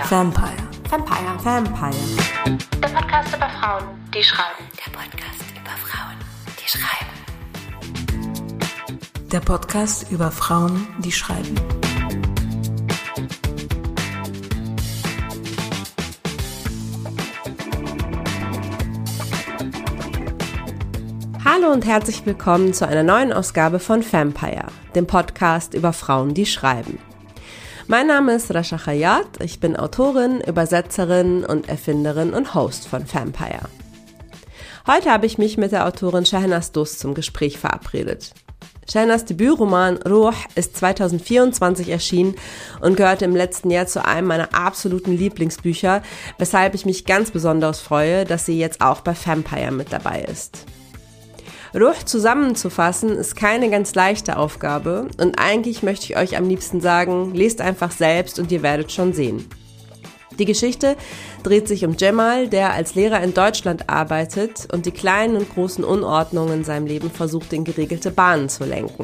Vampire. Vampire. Vampire. Der Podcast über Frauen, die schreiben. Der Podcast über Frauen, die schreiben. Der Podcast über Frauen, die schreiben. Hallo und herzlich willkommen zu einer neuen Ausgabe von Vampire, dem Podcast über Frauen, die schreiben. Mein Name ist Rasha Khayat, ich bin Autorin, Übersetzerin und Erfinderin und Host von Vampire. Heute habe ich mich mit der Autorin Shehnaz Dost zum Gespräch verabredet. Shehnaz Debütroman Ruh ist 2024 erschienen und gehörte im letzten Jahr zu einem meiner absoluten Lieblingsbücher, weshalb ich mich ganz besonders freue, dass sie jetzt auch bei Vampire mit dabei ist. Ruh zusammenzufassen ist keine ganz leichte Aufgabe und eigentlich möchte ich euch am liebsten sagen, lest einfach selbst und ihr werdet schon sehen. Die Geschichte dreht sich um Cemal, der als Lehrer in Deutschland arbeitet und die kleinen und großen Unordnungen in seinem Leben versucht, in geregelte Bahnen zu lenken.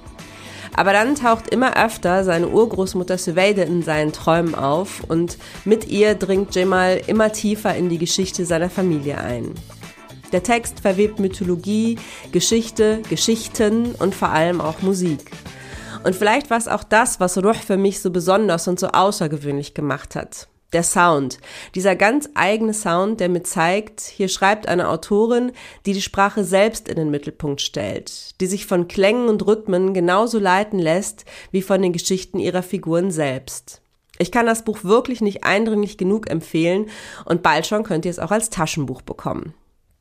Aber dann taucht immer öfter seine Urgroßmutter Süveyde in seinen Träumen auf und mit ihr dringt Cemal immer tiefer in die Geschichte seiner Familie ein. Der Text verwebt Mythologie, Geschichte, Geschichten und vor allem auch Musik. Und vielleicht war es auch das, was Ruh für mich so besonders und so außergewöhnlich gemacht hat. Der Sound, dieser ganz eigene Sound, der mir zeigt, hier schreibt eine Autorin, die die Sprache selbst in den Mittelpunkt stellt, die sich von Klängen und Rhythmen genauso leiten lässt wie von den Geschichten ihrer Figuren selbst. Ich kann das Buch wirklich nicht eindringlich genug empfehlen und bald schon könnt ihr es auch als Taschenbuch bekommen.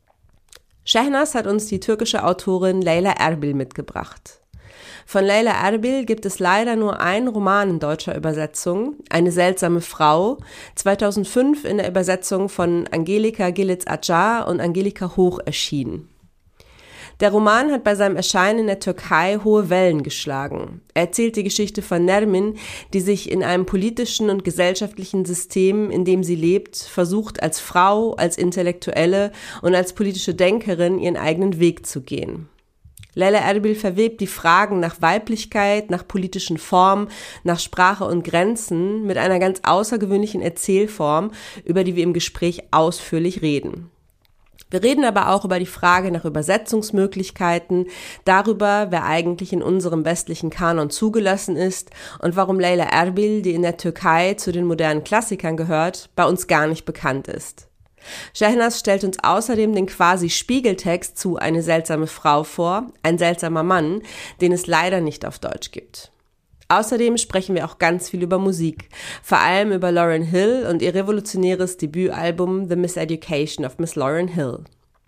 Shehnaz hat uns die türkische Autorin Leyla Erbil mitgebracht. Von Leyla Erbil gibt es leider nur einen Roman in deutscher Übersetzung, Eine seltsame Frau, 2005 in der Übersetzung von Angelika Gilic Acar und Angelika Hoch erschienen. Der Roman hat bei seinem Erscheinen in der Türkei hohe Wellen geschlagen. Er erzählt die Geschichte von Nermin, die sich in einem politischen und gesellschaftlichen System, in dem sie lebt, versucht, als Frau, als Intellektuelle und als politische Denkerin ihren eigenen Weg zu gehen. Leyla Erbil verwebt die Fragen nach Weiblichkeit, nach politischen Formen, nach Sprache und Grenzen mit einer ganz außergewöhnlichen Erzählform, über die wir im Gespräch ausführlich reden. Wir reden aber auch über die Frage nach Übersetzungsmöglichkeiten, darüber, wer eigentlich in unserem westlichen Kanon zugelassen ist und warum Leyla Erbil, die in der Türkei zu den modernen Klassikern gehört, bei uns gar nicht bekannt ist. Shehnaz stellt uns außerdem den quasi Spiegeltext zu Eine seltsame Frau vor, ein seltsamer Mann, den es leider nicht auf Deutsch gibt. Außerdem sprechen wir auch ganz viel über Musik, vor allem über Lauryn Hill und ihr revolutionäres Debütalbum The Miseducation of Miss Lauryn Hill.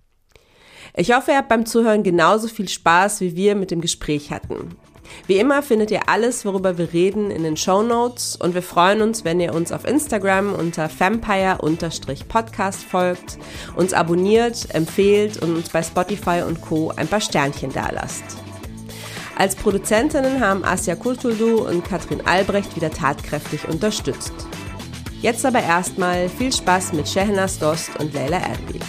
Ich hoffe, ihr habt beim Zuhören genauso viel Spaß, wie wir mit dem Gespräch hatten. Wie immer findet ihr alles, worüber wir reden, in den Shownotes und wir freuen uns, wenn ihr uns auf Instagram unter vampire_podcast folgt, uns abonniert, empfehlt und uns bei Spotify und Co. ein paar Sternchen dalasst. Als Produzentinnen haben Asya Kurtuldu und Katrin Albrecht wieder tatkräftig unterstützt. Jetzt aber erstmal viel Spaß mit Shehnaz Dost und Leyla Erbil.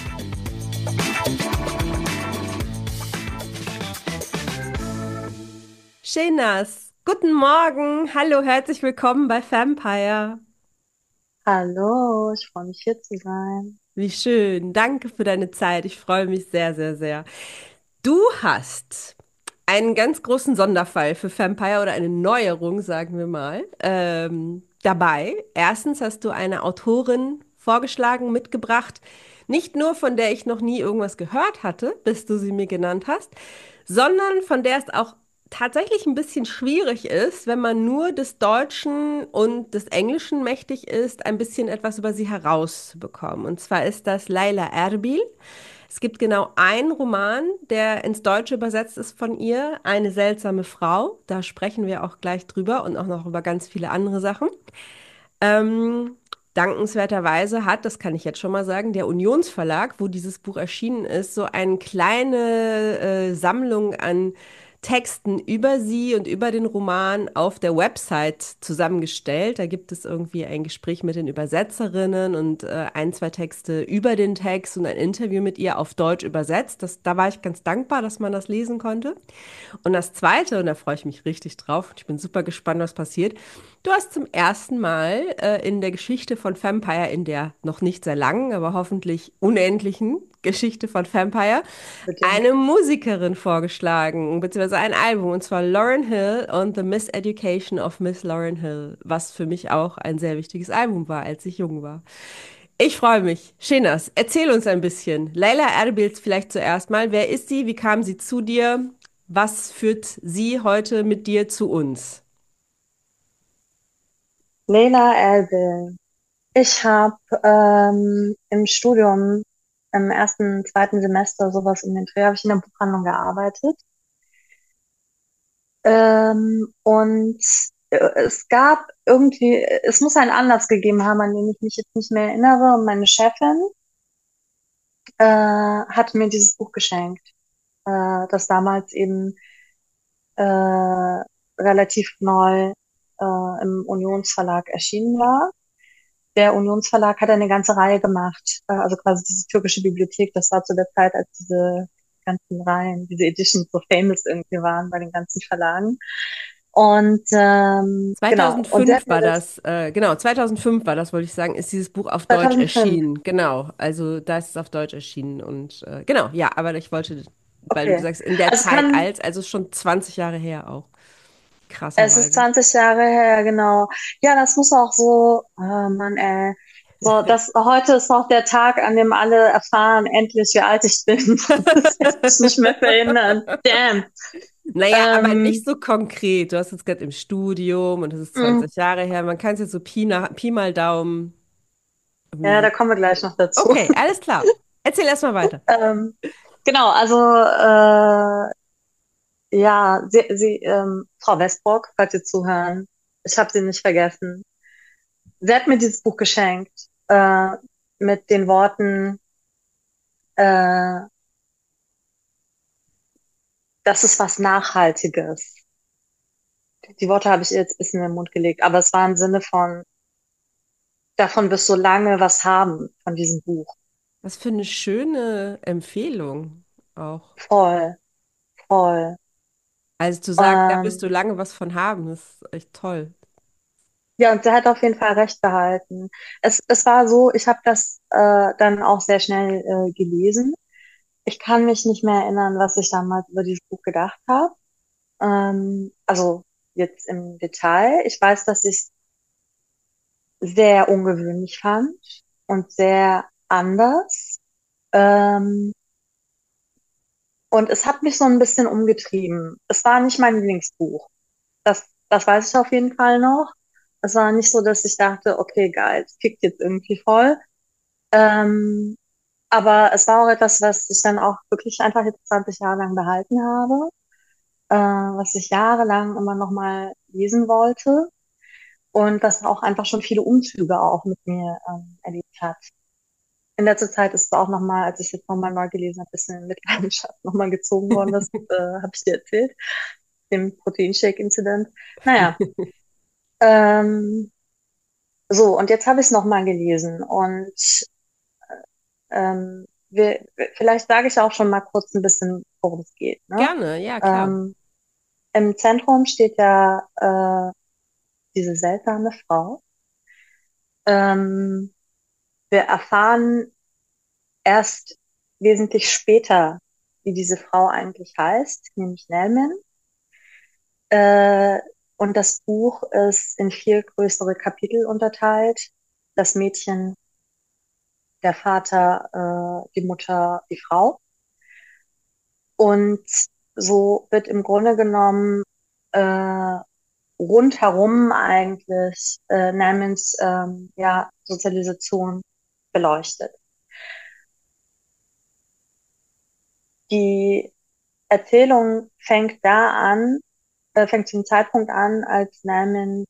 Shehnaz, guten Morgen, hallo, herzlich willkommen bei Vampire. Hallo, ich freue mich hier zu sein. Wie schön, danke für deine Zeit, ich freue mich sehr, sehr, sehr. Du hast einen ganz großen Sonderfall für Vampire oder eine Neuerung, sagen wir mal, dabei. Erstens hast du eine Autorin vorgeschlagen, mitgebracht, nicht nur von der ich noch nie irgendwas gehört hatte, bis du sie mir genannt hast, sondern von der es auch tatsächlich ein bisschen schwierig ist, wenn man nur des Deutschen und des Englischen mächtig ist, ein bisschen etwas über sie herauszubekommen. Und zwar ist das Leyla Erbil. Es gibt genau einen Roman, der ins Deutsche übersetzt ist von ihr, Eine seltsame Frau. Da sprechen wir auch gleich drüber und auch noch über ganz viele andere Sachen. Dankenswerterweise hat, das kann ich jetzt schon mal sagen, der Unionsverlag, wo dieses Buch erschienen ist, so eine kleine Sammlung an Texten über sie und über den Roman auf der Website zusammengestellt. Da gibt es irgendwie ein Gespräch mit den Übersetzerinnen und ein, zwei Texte über den Text und ein Interview mit ihr auf Deutsch übersetzt. Da war ich ganz dankbar, dass man das lesen konnte. Und das Zweite, und da freue ich mich richtig drauf, und ich bin super gespannt, was passiert. Du hast zum ersten Mal in der Geschichte von Vampire, in der noch nicht sehr langen, aber hoffentlich unendlichen Geschichte von Vampire, Bitte. eine Musikerin vorgeschlagen, beziehungsweise ein Album, und zwar Lauryn Hill und The Miseducation of Miss Lauryn Hill, was für mich auch ein sehr wichtiges Album war, als ich jung war. Ich freue mich. Shenas, erzähl uns ein bisschen. Leila Erbil vielleicht zuerst mal. Wer ist sie? Wie kam sie zu dir? Was führt sie heute mit dir zu uns? Leila Erbil. Ich habe im Studium im ersten, zweiten Semester sowas um den Dreh, habe ich in der Buchhandlung gearbeitet. Und es gab irgendwie, es muss einen Anlass gegeben haben, an den ich mich jetzt nicht mehr erinnere. Und meine Chefin hat mir dieses Buch geschenkt, das damals eben äh, relativ neu im Unionsverlag erschienen war. Der Unionsverlag hat eine ganze Reihe gemacht, also quasi diese türkische Bibliothek, das war zu der Zeit, als diese ganzen Reihen, diese Editions so famous irgendwie waren bei den ganzen Verlagen. Und genau, und sie 2005 hat mir war das das, genau, 2005 war das, wollte ich sagen, ist dieses Buch auf Deutsch 2005, erschienen. Genau, also da ist es auf Deutsch erschienen und genau, ja, aber ich wollte, weil du okay. sagst, in der Also es Zeit kann, als, also schon 20 Jahre her auch, es ist krasserweise. 20 Jahre her, genau. Ja, das muss auch so, oh Mann, ey. So, das, heute ist noch der Tag, an dem alle erfahren, endlich, wie alt ich bin. Das lässt sich nicht mehr verhindern. Damn. Naja, aber nicht Ähm, so konkret. Du hast jetzt gerade im Studium und das ist mh, 20 Jahre her. Man kann es jetzt so Pi mal Daumen irgendwie ja, so. da kommen wir gleich noch dazu. Okay, alles klar. Erzähl erst mal weiter. Genau, also ja, Frau Westbrock, falls Sie zuhören, ich habe sie nicht vergessen. Sie hat mir dieses Buch geschenkt mit den Worten, äh, das ist was Nachhaltiges. Die Worte habe ich ihr jetzt ein bisschen in den Mund gelegt, aber es war im Sinne von, davon wirst du lange was haben von diesem Buch. Was für eine schöne Empfehlung auch. Voll, voll. Also zu sagen, da wirst Ähm, du lange was von haben, das ist echt toll. ja, und sie hat auf jeden Fall recht behalten. Es war so, ich habe das dann auch sehr schnell gelesen. Ich kann mich nicht mehr erinnern, was ich damals über dieses Buch gedacht habe. Also jetzt im Detail. Ich weiß, dass ich es sehr ungewöhnlich fand und sehr anders. Ähm, und es hat mich so ein bisschen umgetrieben. Es war nicht mein Lieblingsbuch. Das weiß ich auf jeden Fall noch. Es war nicht so, dass ich dachte, okay, geil, es kickt jetzt irgendwie voll. Ähm, aber es war auch etwas, was ich dann auch wirklich einfach jetzt 20 Jahre lang behalten habe, was ich jahrelang immer noch mal lesen wollte und was auch einfach schon viele Umzüge auch mit mir erlebt hat. In letzter Zeit ist es auch noch mal, als ich es jetzt noch mal neu gelesen habe, ein bisschen in Mitleidenschaft noch mal gezogen worden. Das habe ich dir erzählt, dem Proteinshake-Incident. Naja, ähm, so, und jetzt habe ich es noch mal gelesen und vielleicht sage ich auch schon mal kurz ein bisschen, worum es geht. Ne? Gerne, ja, klar. Ähm, Im Zentrum steht ja diese seltsame Frau. Ähm, Wir erfahren erst wesentlich später, wie diese Frau eigentlich heißt, nämlich Nelman. Äh, und das Buch ist in vier größere Kapitel unterteilt. Das Mädchen, der Vater, die Mutter, die Frau. Und so wird im Grunde genommen äh, rundherum eigentlich Nelmans ja, Sozialisation beleuchtet. Die Erzählung fängt zum Zeitpunkt an, als Nelman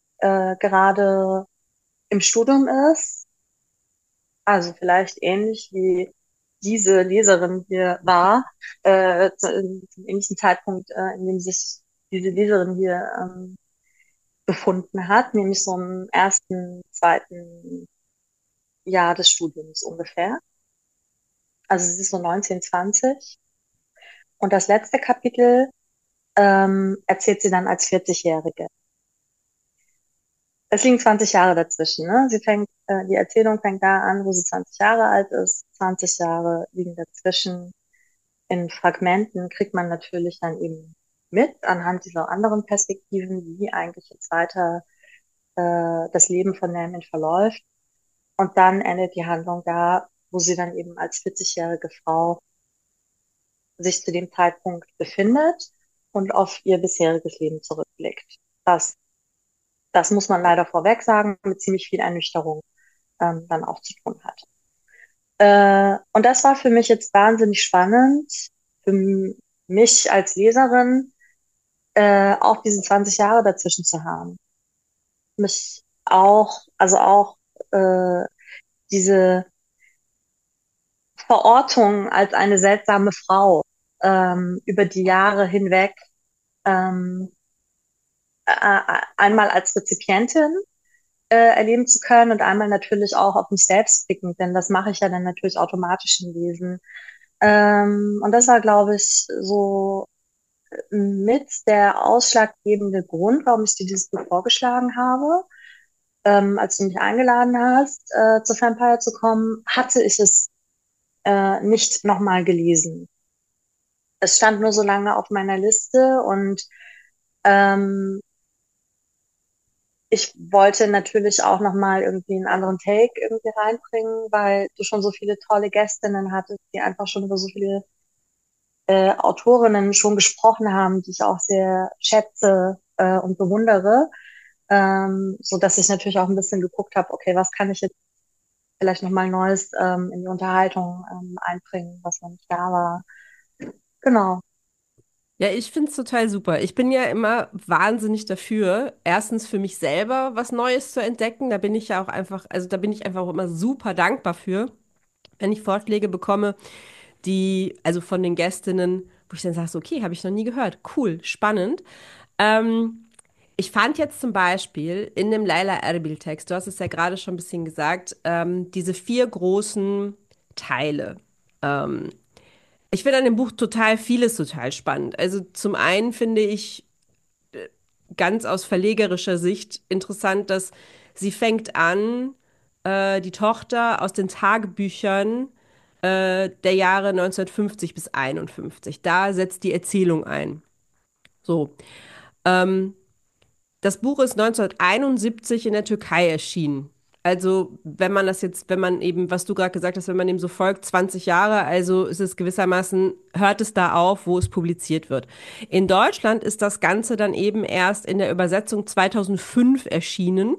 gerade im Studium ist, also vielleicht ähnlich wie diese Leserin hier war, zum ähnlichen Zeitpunkt, in dem sich diese Leserin hier befunden hat, nämlich so im ersten, zweiten Jahr des Studiums ungefähr. Also sie ist so 19, 20. Und das letzte Kapitel erzählt sie dann als 40-Jährige. Es liegen 20 Jahre dazwischen, ne? Die Erzählung fängt da an, wo sie 20 Jahre alt ist. 20 Jahre liegen dazwischen. In Fragmenten kriegt man natürlich dann eben mit, anhand dieser anderen Perspektiven, wie eigentlich jetzt weiter das Leben von Nermin verläuft. Und dann endet die Handlung da, wo sie dann eben als 40-jährige Frau sich zu dem Zeitpunkt befindet und auf ihr bisheriges Leben zurückblickt. Das muss man leider vorweg sagen, mit ziemlich viel Ernüchterung dann auch zu tun hat. Und das war für mich jetzt wahnsinnig spannend, für mich als Leserin auch diese 20 Jahre dazwischen zu haben. Mich auch, also auch diese Verortung als eine seltsame Frau über die Jahre hinweg, einmal als Rezipientin erleben zu können und einmal natürlich auch auf mich selbst blicken, denn das mache ich ja dann natürlich automatisch im Lesen. Und das war, glaube ich, so mit der ausschlaggebende Grund, warum ich dir dieses Buch vorgeschlagen habe. Als du mich eingeladen hast, zu Vampire zu kommen, hatte ich es nicht nochmal gelesen. Es stand nur so lange auf meiner Liste und ich wollte natürlich auch nochmal irgendwie einen anderen Take irgendwie reinbringen, weil du schon so viele tolle Gästinnen hattest, die einfach schon über so viele Autorinnen schon gesprochen haben, die ich auch sehr schätze und bewundere, so dass ich natürlich auch ein bisschen geguckt habe, okay, was kann ich jetzt vielleicht nochmal Neues in die Unterhaltung einbringen, was noch nicht da war. Genau. Ja, ich finde es total super. Ich bin ja immer wahnsinnig dafür, erstens für mich selber was Neues zu entdecken. Da bin ich ja auch einfach, also da bin ich einfach auch immer super dankbar für, wenn ich Vorschläge bekomme, die, also von den Gästinnen, wo ich dann sage, so, okay, habe ich noch nie gehört. Cool, spannend. Ähm, Ich fand jetzt zum Beispiel in dem Laila Erbil-Text, du hast es ja gerade schon ein bisschen gesagt, diese vier großen Teile. Ähm, Ich finde an dem Buch total vieles total spannend. Also zum einen finde ich ganz aus verlegerischer Sicht interessant, dass sie fängt an, die Tochter aus den Tagebüchern der Jahre 1950 bis 51. Da setzt die Erzählung ein. So. Ähm, Das Buch ist 1971 in der Türkei erschienen. Also, wenn man das jetzt, wenn man eben, was du gerade gesagt hast, wenn man dem so folgt, 20 Jahre, also ist es gewissermaßen, hört es da auf, wo es publiziert wird. In Deutschland ist das Ganze dann eben erst in der Übersetzung 2005 erschienen.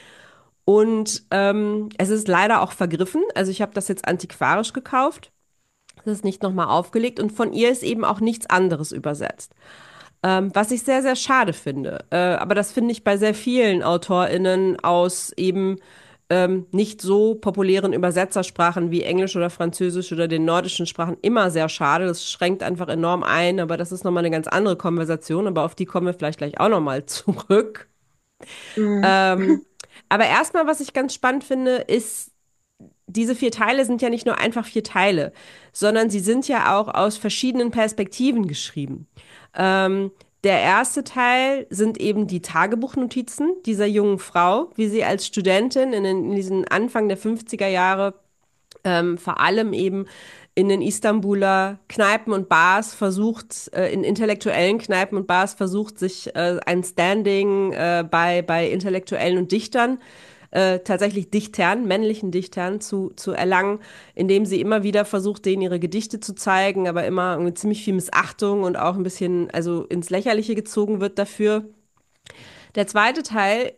Und es ist leider auch vergriffen. Also ich habe das jetzt antiquarisch gekauft. Das ist nicht nochmal aufgelegt. Und von ihr ist eben auch nichts anderes übersetzt. Was ich sehr, sehr schade finde. Aber das finde ich bei sehr vielen AutorInnen aus eben nicht so populären Übersetzersprachen wie Englisch oder Französisch oder den nordischen Sprachen immer sehr schade. Das schränkt einfach enorm ein, aber das ist nochmal eine ganz andere Konversation, aber auf die kommen wir vielleicht gleich auch nochmal zurück. Mhm. Ähm, aber erstmal, was ich ganz spannend finde, ist, diese vier Teile sind ja nicht nur einfach vier Teile, sondern sie sind ja auch aus verschiedenen Perspektiven geschrieben. Ähm, Der erste Teil sind eben die Tagebuchnotizen dieser jungen Frau, wie sie als Studentin in diesen Anfang der 50er Jahre vor allem eben in den Istanbuler Kneipen und Bars versucht, in intellektuellen Kneipen und Bars versucht, sich ein Standing bei Intellektuellen und Dichtern, tatsächlich Dichtern, männlichen Dichtern zu erlangen, indem sie immer wieder versucht, denen ihre Gedichte zu zeigen, aber immer mit ziemlich viel Missachtung und auch ein bisschen, also ins Lächerliche gezogen wird dafür. Der zweite Teil,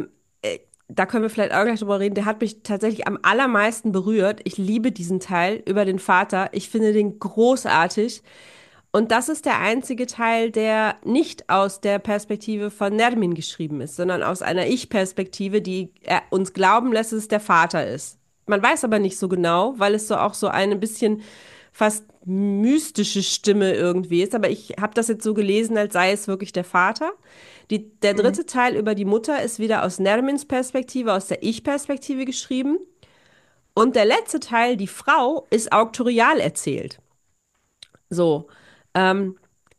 da können wir vielleicht auch gleich drüber reden, der hat mich tatsächlich am allermeisten berührt. Ich liebe diesen Teil über den Vater. Ich finde den großartig. Und das ist der einzige Teil, der nicht aus der Perspektive von Nermin geschrieben ist, sondern aus einer Ich-Perspektive, die uns glauben lässt, dass es der Vater ist. man weiß aber nicht so genau, weil es so auch so eine bisschen fast mystische Stimme irgendwie ist. Aber ich habe das jetzt so gelesen, als sei es wirklich der Vater. Der Mhm. dritte Teil über die Mutter ist wieder aus Nermins Perspektive, aus der Ich-Perspektive geschrieben. Und der letzte Teil, die Frau, ist auktorial erzählt. So, ähm,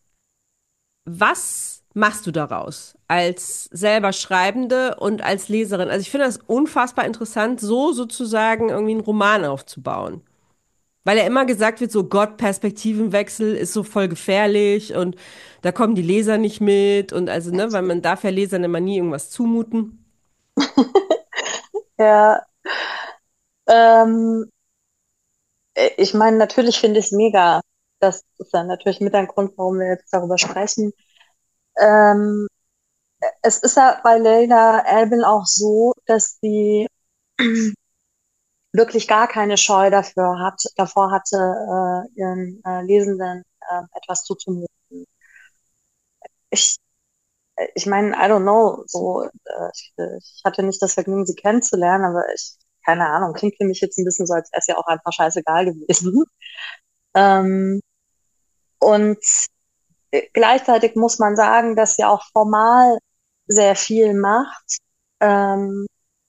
was machst du daraus als selber Schreibende und als Leserin? Also ich finde das unfassbar interessant, so sozusagen irgendwie einen Roman aufzubauen. Weil ja immer gesagt wird, so Gott, Perspektivenwechsel ist so voll gefährlich und da kommen die Leser nicht mit und also, ne, weil man darf ja Lesern immer nie irgendwas zumuten. Ja, ähm, ich meine, natürlich finde ich es mega. Das ist dann natürlich mit ein Grund, warum wir jetzt darüber sprechen. Ähm, Es ist ja bei Leila Erbil auch so, dass sie wirklich gar keine Scheu davor hatte, ihren Lesenden etwas zuzumuten. Ich, ich meine, I don't know, ich hatte nicht das Vergnügen, sie kennenzulernen, aber keine Ahnung, klingt für mich jetzt ein bisschen so, als wäre es ja auch einfach scheißegal gewesen. Ähm, und gleichzeitig muss man sagen, dass sie auch formal sehr viel macht, ähm,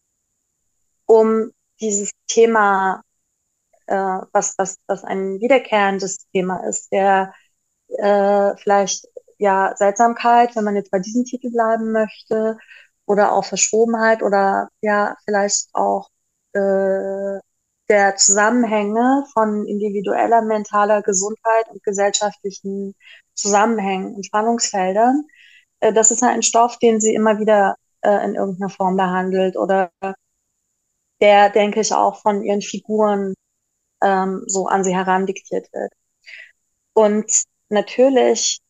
um dieses Thema, was ein wiederkehrendes Thema ist, vielleicht ja Seltsamkeit, wenn man jetzt bei diesem Titel bleiben möchte, oder auch Verschrobenheit oder ja vielleicht auch äh, der Zusammenhänge von individueller mentaler Gesundheit und gesellschaftlichen Zusammenhängen und Spannungsfeldern. Das ist ein Stoff, den sie immer wieder in irgendeiner Form behandelt oder der, denke ich, auch von ihren Figuren so an sie herandiktiert wird. Und natürlich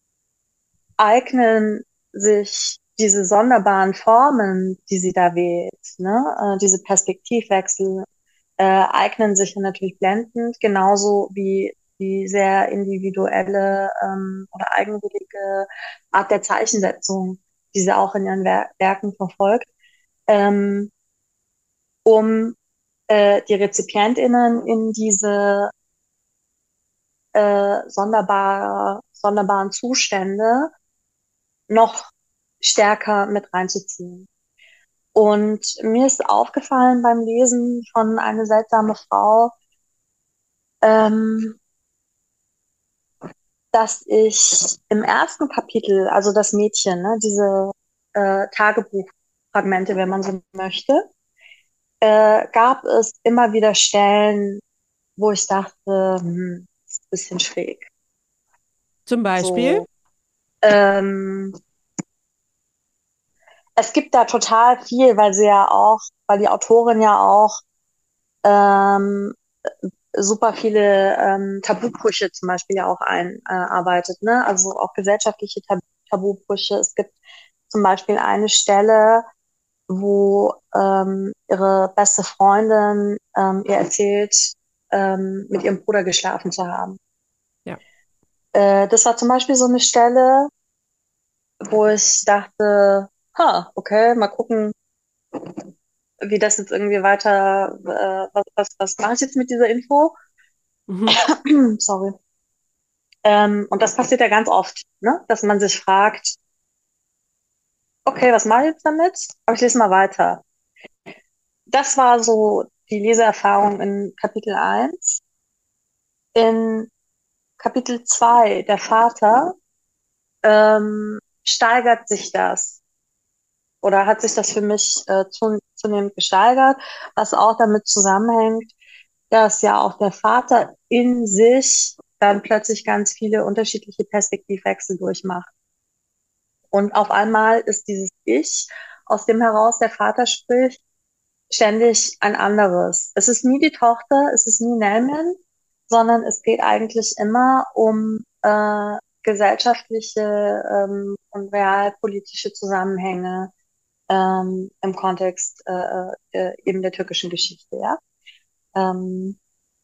eignen sich diese sonderbaren Formen, die sie da wählt, ne, diese Perspektivwechsel, eignen sich natürlich blendend, genauso wie die sehr individuelle oder eigenwillige Art der Zeichensetzung, die sie auch in ihren Werken verfolgt, ähm, um die RezipientInnen in diese sonderbaren Zustände noch stärker mit reinzuziehen. Und mir ist aufgefallen beim Lesen von Eine seltsame Frau, ähm, dass ich im ersten Kapitel, also das Mädchen, ne, diese Tagebuchfragmente, wenn man so möchte, gab es immer wieder Stellen, wo ich dachte, ist ein bisschen schräg. Zum Beispiel. So, ähm, es gibt da total viel, weil die Autorin ja auch ähm, super viele Tabubrüche zum Beispiel ja auch einarbeitet, ne? Also auch gesellschaftliche Tabubrüche. Es gibt zum Beispiel eine Stelle, wo ihre beste Freundin ihr erzählt, mit ihrem Bruder geschlafen zu haben. Ja. Das war zum Beispiel so eine Stelle, wo ich dachte, okay, mal gucken, wie das jetzt irgendwie weiter, was mache ich jetzt mit dieser Info? Mhm. Sorry. Und das passiert ja ganz oft, ne? Dass man sich fragt, okay, was mache ich jetzt damit? Aber ich lese mal weiter. Das war so die Leseerfahrung in Kapitel 1. In Kapitel 2, der Vater, steigert sich das oder hat sich das für mich zunehmend gesteigert, was auch damit zusammenhängt, dass ja auch der Vater in sich dann plötzlich ganz viele unterschiedliche Perspektivwechsel durchmacht. Und auf einmal ist dieses Ich, aus dem heraus der Vater spricht, ständig ein anderes. Es ist nie die Tochter, es ist nie Nelman, sondern es geht eigentlich immer um gesellschaftliche und realpolitische Zusammenhänge im Kontext eben der türkischen Geschichte, ja. Ähm,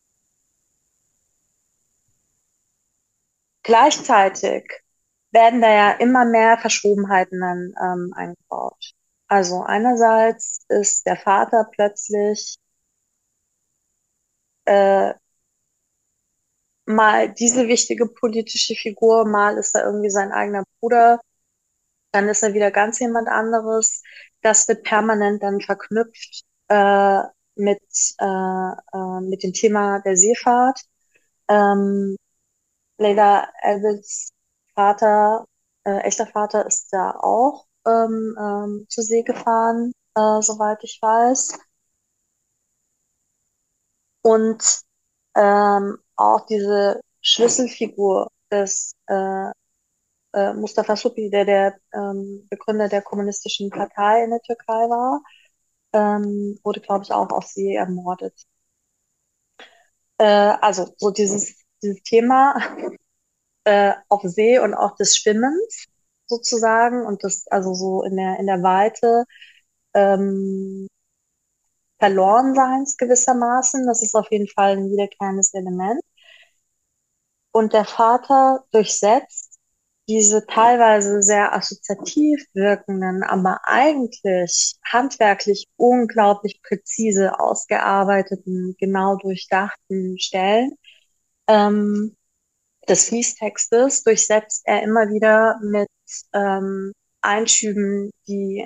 Gleichzeitig werden da ja immer mehr Verschobenheiten dann eingebaut. Also einerseits ist der Vater plötzlich äh, mal diese wichtige politische Figur, mal ist er irgendwie sein eigener Bruder, dann ist er wieder ganz jemand anderes. Das wird permanent dann verknüpft mit, mit dem Thema der Seefahrt. Ähm, Leila Albels Vater, echter Vater, ist da auch zur See gefahren, soweit ich weiß. Und auch diese Schlüsselfigur des Mustafa Suphi, der Begründer der kommunistischen Partei in der Türkei war, wurde, glaube ich, auch auf See ermordet. Also so dieses Thema auf See und auch des Schwimmens sozusagen und das also so in der Weite ähm, Verlorenseins gewissermaßen. Das ist auf jeden Fall ein wiederkehrendes Element. Und der Vater durchsetzt diese teilweise sehr assoziativ wirkenden, aber eigentlich handwerklich unglaublich präzise ausgearbeiteten, genau durchdachten Stellen des Fließtextes durchsetzt er immer wieder mit ähm, Einschüben, die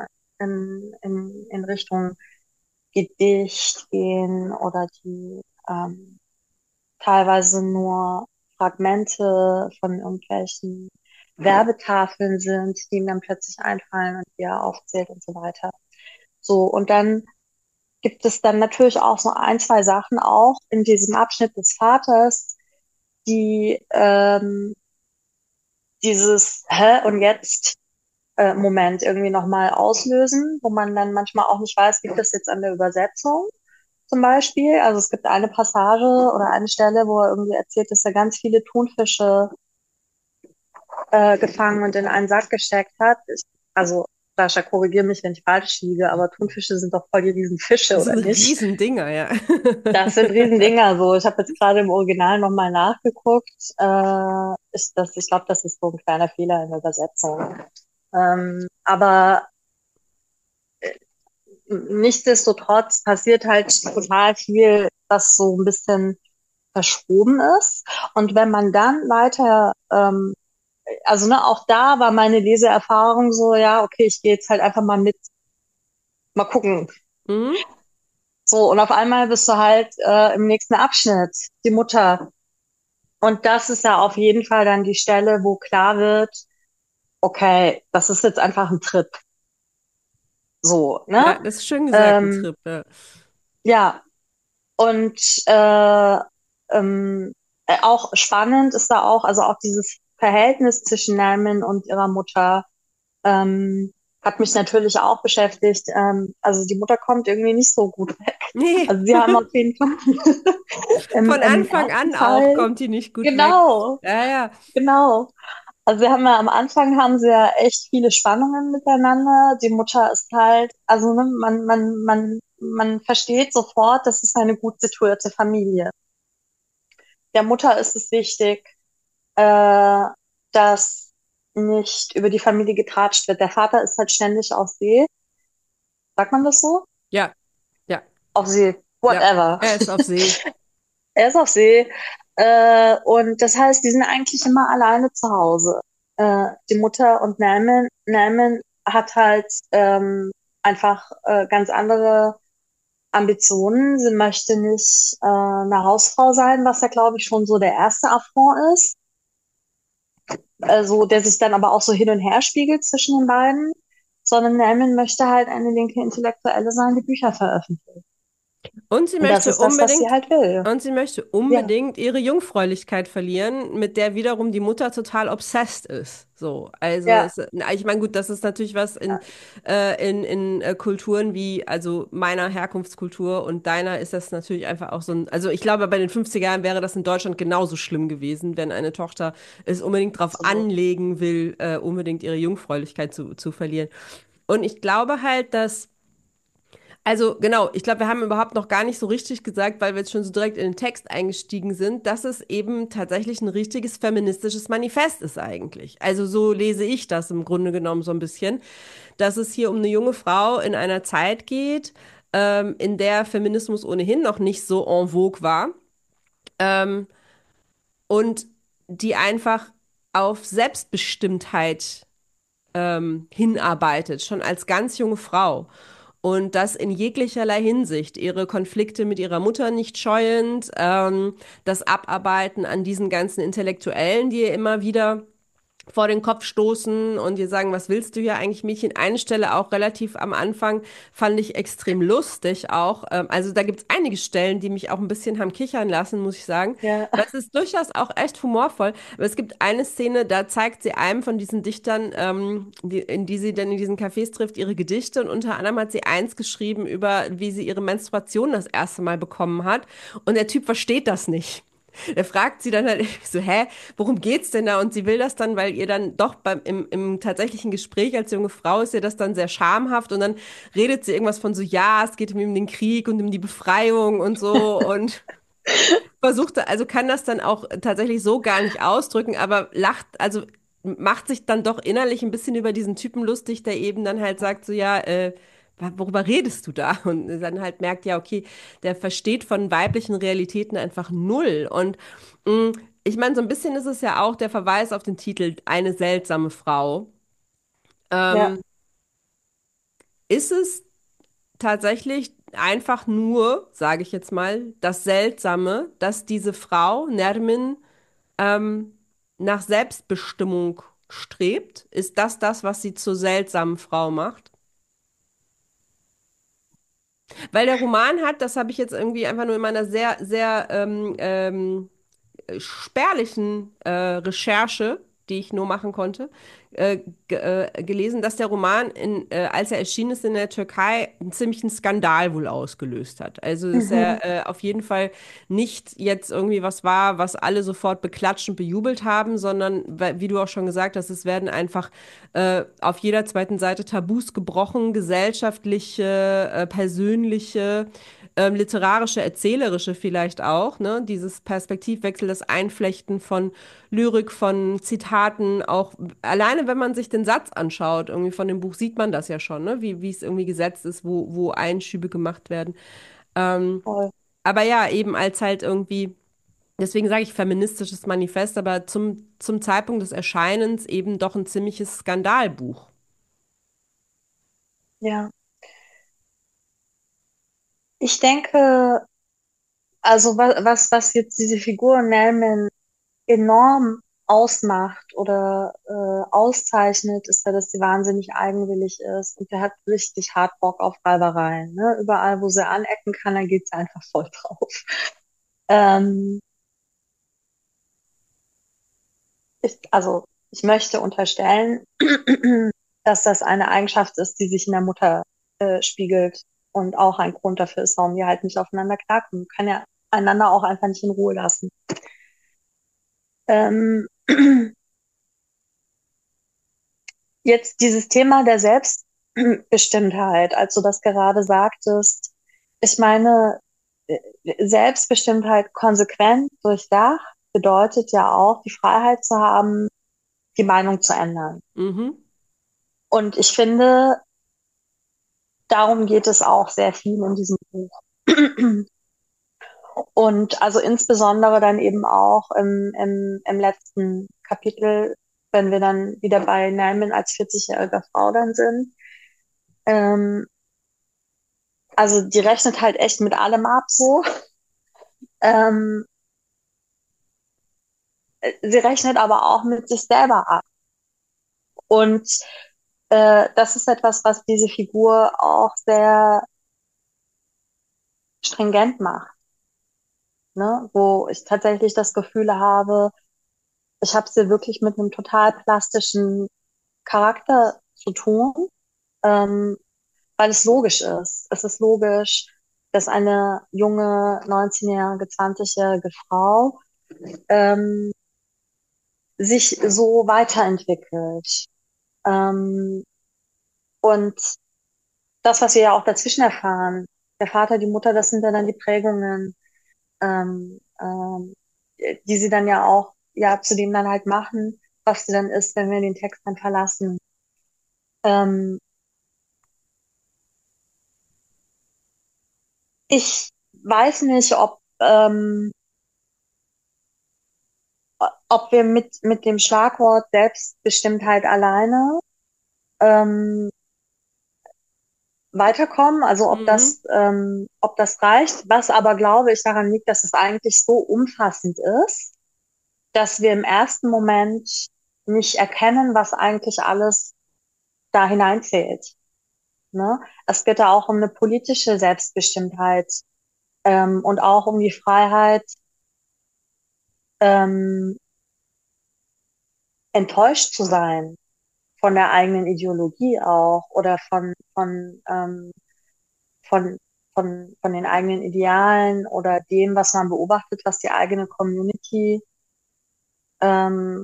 in Richtung Gedicht gehen oder die teilweise nur Fragmente von irgendwelchen Werbetafeln sind, die ihm dann plötzlich einfallen und die er aufzählt und so weiter. So, und dann gibt es dann natürlich auch so ein, zwei Sachen auch in diesem Abschnitt des Vaters, die dieses Hä und jetzt Moment irgendwie nochmal auslösen, wo man dann manchmal auch nicht weiß, liegt das jetzt an der Übersetzung zum Beispiel. Also es gibt eine Passage oder eine Stelle, wo er irgendwie erzählt, dass er ganz viele Thunfische gefangen und in einen Sack gesteckt hat. Also Sascha, korrigiere mich, wenn ich falsch liege, aber Thunfische sind doch voll die Riesenfische, Das oder sind nicht? Riesendinger, ja. Das sind Riesendinger so. Ich habe jetzt gerade im Original nochmal nachgeguckt. Ich glaube, das ist so ein kleiner Fehler in der Übersetzung. Aber nichtsdestotrotz passiert halt total viel, was so ein bisschen verschoben ist. Und wenn man dann weiter, also ne, auch da war meine Leseerfahrung so, ja, okay, ich gehe jetzt halt einfach mal mit, mal gucken. Mhm. So, und auf einmal bist du halt im nächsten Abschnitt, die Mutter. Und das ist ja auf jeden Fall dann die Stelle, wo klar wird, okay, das ist jetzt einfach ein Trip. So, Ja, ne? das ist schön gesagt, ein Ähm, Trip. Ja. ja, und ähm, auch spannend ist da auch, also auch dieses Verhältnis zwischen Nermin und ihrer Mutter ähm, hat mich natürlich auch beschäftigt. Also die Mutter kommt irgendwie nicht so gut weg. Nee, Also sie haben auf jeden Fall von im Anfang ersten an auch Teil, kommt die nicht gut weg. genau, Ja, ja. genau. Also wir haben ja am Anfang haben sie ja echt viele Spannungen miteinander. Die Mutter ist halt, also ne, man versteht sofort, das ist eine gut situierte Familie. Der Mutter ist es wichtig, äh, dass nicht über die Familie getratscht wird. Der Vater ist halt ständig auf See. Sagt man das so? Ja, ja, Auf See. ja. Whatever. Er ist auf See. Er ist auf See. Und das heißt, die sind eigentlich immer alleine zu Hause. Die Mutter und Nermin hat halt einfach ganz andere Ambitionen. Sie möchte nicht eine Hausfrau sein, was ja, glaube ich, schon so der erste Affront ist. Also, der sich dann aber auch so hin und her spiegelt zwischen den beiden. Sondern Nermin möchte halt eine linke Intellektuelle sein, die Bücher veröffentlicht. Und sie Und das möchte ist das, was sie unbedingt, halt will. und sie möchte Ja, unbedingt ihre Jungfräulichkeit verlieren, mit der wiederum die Mutter total obsessed ist. So, also ja, ich meine, gut, das ist natürlich was in Kulturen wie, also meiner Herkunftskultur und deiner ist das natürlich einfach auch so ein, also ich glaube, bei den 50er Jahren wäre das in Deutschland genauso schlimm gewesen, wenn eine Tochter es unbedingt drauf absolut. anlegen will, unbedingt ihre Jungfräulichkeit zu verlieren. Und ich glaube halt, dass also genau, ich glaube, wir haben überhaupt noch gar nicht so richtig gesagt, weil wir jetzt schon so direkt in den Text eingestiegen sind, dass es eben tatsächlich ein richtiges feministisches Manifest ist eigentlich. Also so lese ich das im Grunde genommen so ein bisschen, dass es hier um eine junge Frau in einer Zeit geht, in der Feminismus ohnehin noch nicht so en vogue war. Ähm, und die einfach auf Selbstbestimmtheit hinarbeitet, schon als ganz junge Frau. Und das in jeglicherlei Hinsicht. Ihre Konflikte mit ihrer Mutter nicht scheuend, das Abarbeiten an diesen ganzen Intellektuellen, die ihr immer wieder vor den Kopf stoßen und dir sagen, was willst du hier eigentlich, Mädchen? Eine Stelle auch relativ am Anfang fand ich extrem lustig auch. Also da gibt es einige Stellen, die mich auch ein bisschen haben kichern lassen, muss ich sagen. Ja. Das ist durchaus auch echt humorvoll. Aber es gibt eine Szene, da zeigt sie einem von diesen Dichtern, in die sie dann in diesen Cafés trifft, ihre Gedichte. Und unter anderem hat sie eins geschrieben über, wie sie ihre Menstruation das erste Mal bekommen hat. Und der Typ versteht das nicht. Er fragt sie dann halt so, hä, worum geht's denn da? Und sie will das dann, weil ihr dann doch im tatsächlichen Gespräch als junge Frau ist ihr das dann sehr schamhaft und dann redet sie irgendwas von so, ja, es geht um den Krieg und um die Befreiung und so und versucht, also kann das dann auch tatsächlich so gar nicht ausdrücken, aber lacht, also macht sich dann doch innerlich ein bisschen über diesen Typen lustig, der eben dann halt sagt so, ja, worüber redest du da? Und dann halt merkt, ja, okay, der versteht von weiblichen Realitäten einfach null. Und ich meine, so ein bisschen ist es ja auch der Verweis auf den Titel Eine seltsame Frau. Ja. Ähm, ist es tatsächlich einfach nur, sage ich jetzt mal, das Seltsame, dass diese Frau, Nermin, ähm, nach Selbstbestimmung strebt? Ist das das, was sie zur seltsamen Frau macht? Weil der Roman hat, das habe ich jetzt irgendwie einfach nur in meiner sehr, sehr spärlichen Recherche, die ich nur machen konnte, gelesen, dass der Roman, als er erschienen ist in der Türkei, einen ziemlichen Skandal wohl ausgelöst hat. Also, dass Mhm. er auf jeden Fall nicht jetzt irgendwie was war, was alle sofort beklatscht und bejubelt haben, sondern, wie du auch schon gesagt hast, es werden einfach auf jeder zweiten Seite Tabus gebrochen, gesellschaftliche, persönliche, literarische, erzählerische vielleicht auch, ne? Dieses Perspektivwechsel, das Einflechten von Lyrik, von Zitaten, auch alleine, wenn man sich den Satz anschaut, irgendwie von dem Buch sieht man das ja schon, ne? Wie es irgendwie gesetzt ist, wo Einschübe gemacht werden. Ähm, Voll. aber ja, eben als halt irgendwie, deswegen sage ich feministisches Manifest, aber zum Zeitpunkt des Erscheinens eben doch ein ziemliches Skandalbuch. Ja. Ich denke, also was jetzt diese Figur Nelman enorm ausmacht oder auszeichnet, ist ja, dass sie wahnsinnig eigenwillig ist und der hat richtig hart Bock auf Reibereien. Ne? Überall, wo sie anecken kann, da geht sie einfach voll drauf. Ähm, also ich möchte unterstellen, dass das eine Eigenschaft ist, die sich in der Mutter spiegelt und auch ein Grund dafür ist, warum wir halt nicht aufeinander klarkommen. Kann ja einander auch einfach nicht in Ruhe lassen. Ähm, Jetzt dieses Thema der Selbstbestimmtheit, als du das gerade sagtest, ich meine, Selbstbestimmtheit konsequent durchdacht bedeutet ja auch, die Freiheit zu haben, die Meinung zu ändern. Mhm. Und ich finde, darum geht es auch sehr viel in diesem Buch. Und also insbesondere dann eben auch im letzten Kapitel, wenn wir dann wieder bei Naaman als 40-jährige Frau dann sind. Ähm, also die rechnet halt echt mit allem ab so. Ähm, sie rechnet aber auch mit sich selber ab. Und das ist etwas, was diese Figur auch sehr stringent macht, ne? Wo ich tatsächlich das Gefühl habe, ich habe es hier wirklich mit einem total plastischen Charakter zu tun, ähm, weil es logisch ist. Es ist logisch, dass eine junge 19-jährige, 20-jährige Frau ähm, sich so weiterentwickelt. Ähm, und das, was wir ja auch dazwischen erfahren, der Vater, die Mutter, das sind ja dann die Prägungen, ähm, ähm, die sie dann ja auch ja zu dem dann halt machen, was sie dann ist, wenn wir den Text dann verlassen. Ähm, Ich weiß nicht, ob wir mit dem Schlagwort Selbstbestimmtheit alleine ähm, weiterkommen, also Mhm. ob das reicht. Was aber, glaube ich, daran liegt, dass es eigentlich so umfassend ist, dass wir im ersten Moment nicht erkennen, was eigentlich alles da hineinzählt. Ne? Es geht da auch um eine politische Selbstbestimmtheit und auch um die Freiheit, ähm, enttäuscht zu sein von der eigenen Ideologie auch oder von, von den eigenen Idealen oder dem, was man beobachtet, was die eigene Community ähm,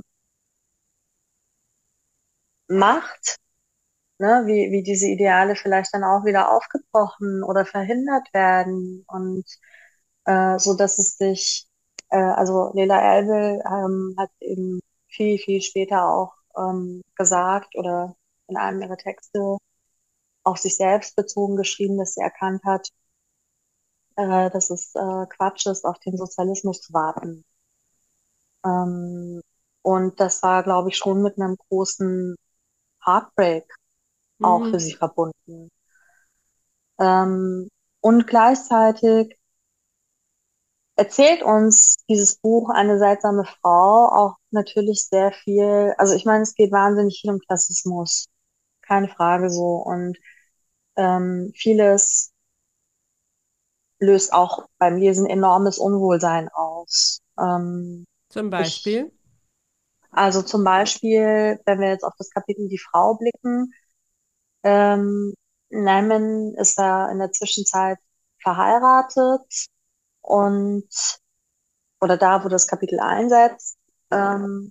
macht, ne? Wie diese Ideale vielleicht dann auch wieder aufgebrochen oder verhindert werden und so dass es sich, also Leila Erbil hat eben viel später auch gesagt oder in einem ihrer Texte auf sich selbst bezogen geschrieben, dass sie erkannt hat, dass es Quatsch ist, auf den Sozialismus zu warten. Ähm, und das war, glaube ich, schon mit einem großen Heartbreak auch für Mhm. sie verbunden. Ähm, und gleichzeitig erzählt uns dieses Buch eine seltsame Frau auch natürlich sehr viel. Also ich meine, es geht wahnsinnig viel um Klassismus, keine Frage so. Und vieles löst auch beim Lesen enormes Unwohlsein aus. Zum Ich, Beispiel. also zum Beispiel, wenn wir jetzt auf das Kapitel Die Frau blicken, ähm, Neiman ist da in der Zwischenzeit verheiratet und oder da, wo das Kapitel einsetzt, ähm,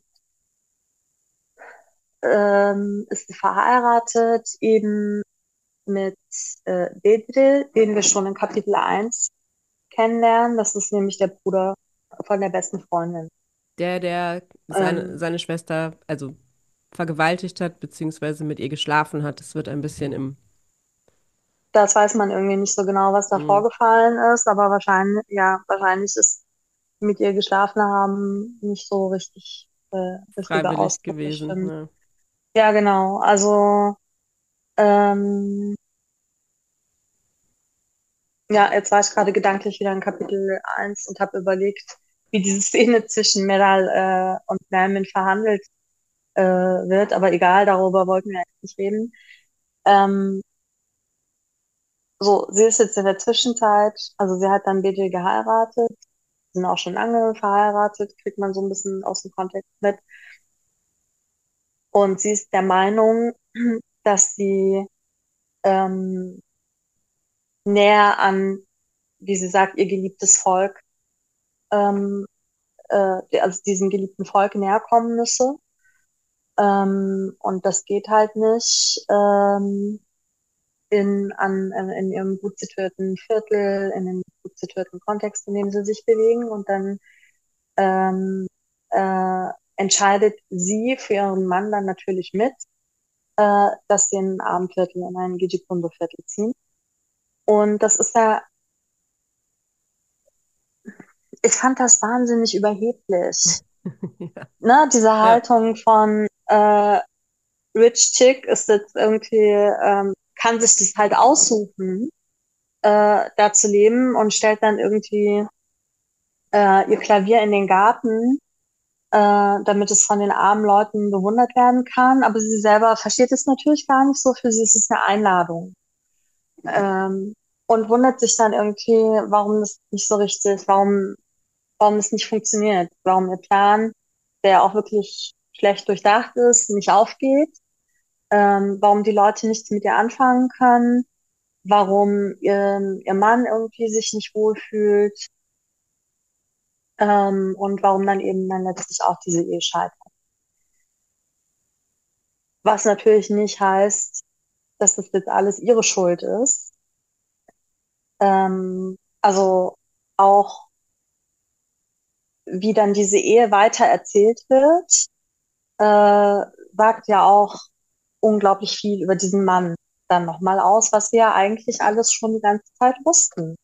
ist sie verheiratet eben mit Bedril, den wir schon in Kapitel eins kennenlernen. Das ist nämlich der Bruder von der besten Freundin. Der Ähm, seine Schwester, also vergewaltigt hat, beziehungsweise mit ihr geschlafen hat. Das wird ein bisschen im. Das weiß man irgendwie nicht so genau, was da Mhm. vorgefallen ist, aber wahrscheinlich, ja, wahrscheinlich ist mit ihr geschlafen haben nicht so richtiger Freiwillig Ausdruck gewesen. bestimmt. Ja. Ja, genau. Also ähm, ja, jetzt war ich gerade gedanklich wieder in Kapitel eins und habe überlegt, wie diese Szene zwischen Meral und Nermin verhandelt wird, aber egal, darüber wollten wir jetzt nicht reden. Ähm, so, sie ist jetzt in der Zwischenzeit, also sie hat dann Bedel geheiratet, sind auch schon lange verheiratet, kriegt man so ein bisschen aus dem Kontext mit. Und sie ist der Meinung, dass sie ähm, näher an, wie sie sagt, ihr geliebtes Volk, ähm, also diesem geliebten Volk näher kommen müsse. Und das geht halt nicht in ihrem gut situierten Viertel, in dem gut situierten Kontext, in dem sie sich bewegen. Und dann ähm, entscheidet sie für ihren Mann dann natürlich mit, dass sie in ein Abendviertel, in ein Gijikundo-Viertel ziehen. Und das ist ja, ich fand das wahnsinnig überheblich. Ja. Ne? Diese Ja. Haltung von Rich Chick ist jetzt irgendwie, kann sich das halt aussuchen, da zu leben und stellt dann irgendwie ihr Klavier in den Garten, damit es von den armen Leuten bewundert werden kann. Aber sie selber versteht es natürlich gar nicht so. Für sie ist es eine Einladung. Ähm, und wundert sich dann irgendwie, warum das nicht so richtig, warum es nicht funktioniert, warum ihr Plan, der auch wirklich schlecht durchdacht ist, nicht aufgeht, warum die Leute nichts mit ihr anfangen können, warum ihr Mann irgendwie sich nicht wohlfühlt, und warum dann eben dann letztlich auch diese Ehe scheitert. Was natürlich nicht heißt, dass das jetzt alles ihre Schuld ist. Also auch, wie dann diese Ehe weiter erzählt wird, sagt ja auch unglaublich viel über diesen Mann dann nochmal aus, was wir ja eigentlich alles schon die ganze Zeit wussten.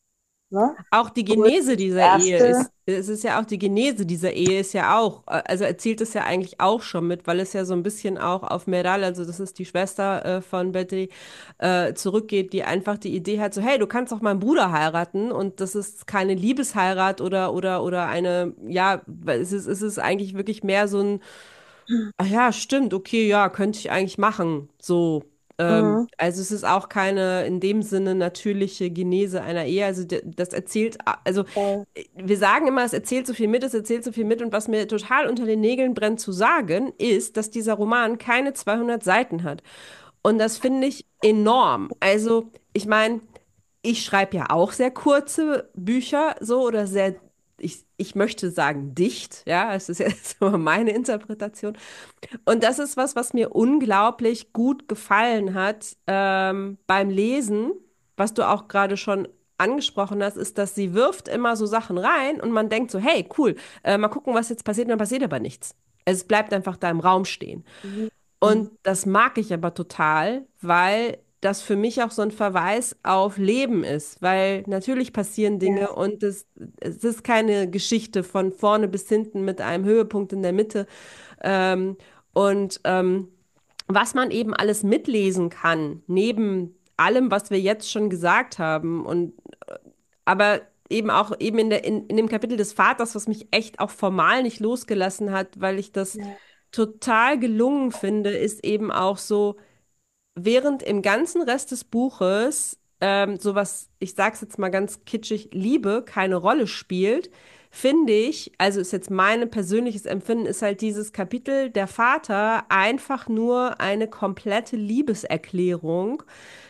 ne? Auch die Gut, Genese das dieser Ehe erste, ist, es ist ja auch die Genese dieser Ehe ist ja auch, also erzählt es ja eigentlich auch schon mit, weil es ja so ein bisschen auch auf Meral, also das ist die Schwester von Betty, zurückgeht, die einfach die Idee hat, so, hey, du kannst doch meinen Bruder heiraten und das ist keine Liebesheirat oder eine, ja, weil es ist eigentlich wirklich mehr so ein, ach ja, stimmt, okay, ja, könnte ich eigentlich machen, so. mhm, Also es ist auch keine in dem Sinne natürliche Genese einer Ehe. Also das erzählt, also voll. wir sagen immer, es erzählt so viel mit, es erzählt so viel mit. Und was mir total unter den Nägeln brennt zu sagen, ist, dass dieser Roman keine 200 Seiten hat. Und das finde ich enorm. Also ich meine, ich schreibe ja auch sehr kurze Bücher, so oder sehr, ich möchte sagen dicht, ja, es ist jetzt so meine Interpretation. Und das ist was, was mir unglaublich gut gefallen hat beim Lesen, was du auch gerade schon angesprochen hast, ist, dass sie wirft immer so Sachen rein und man denkt so, hey, cool, mal gucken, was jetzt passiert, und dann passiert aber nichts. Es bleibt einfach da im Raum stehen. Mhm. Und das mag ich aber total, weil das für mich auch so ein Verweis auf Leben ist, weil natürlich passieren Ja, Dinge und es ist keine Geschichte von vorne bis hinten mit einem Höhepunkt in der Mitte. Ähm, und was man eben alles mitlesen kann, neben allem, was wir jetzt schon gesagt haben, und aber eben auch eben in dem Kapitel des Vaters, was mich echt auch formal nicht losgelassen hat, weil ich das ja, total gelungen finde, ist eben auch so, während im ganzen Rest des Buches sowas, ich sag's jetzt mal ganz kitschig, Liebe keine Rolle spielt, finde ich, also ist jetzt mein persönliches Empfinden, ist halt dieses Kapitel der Vater einfach nur eine komplette Liebeserklärung,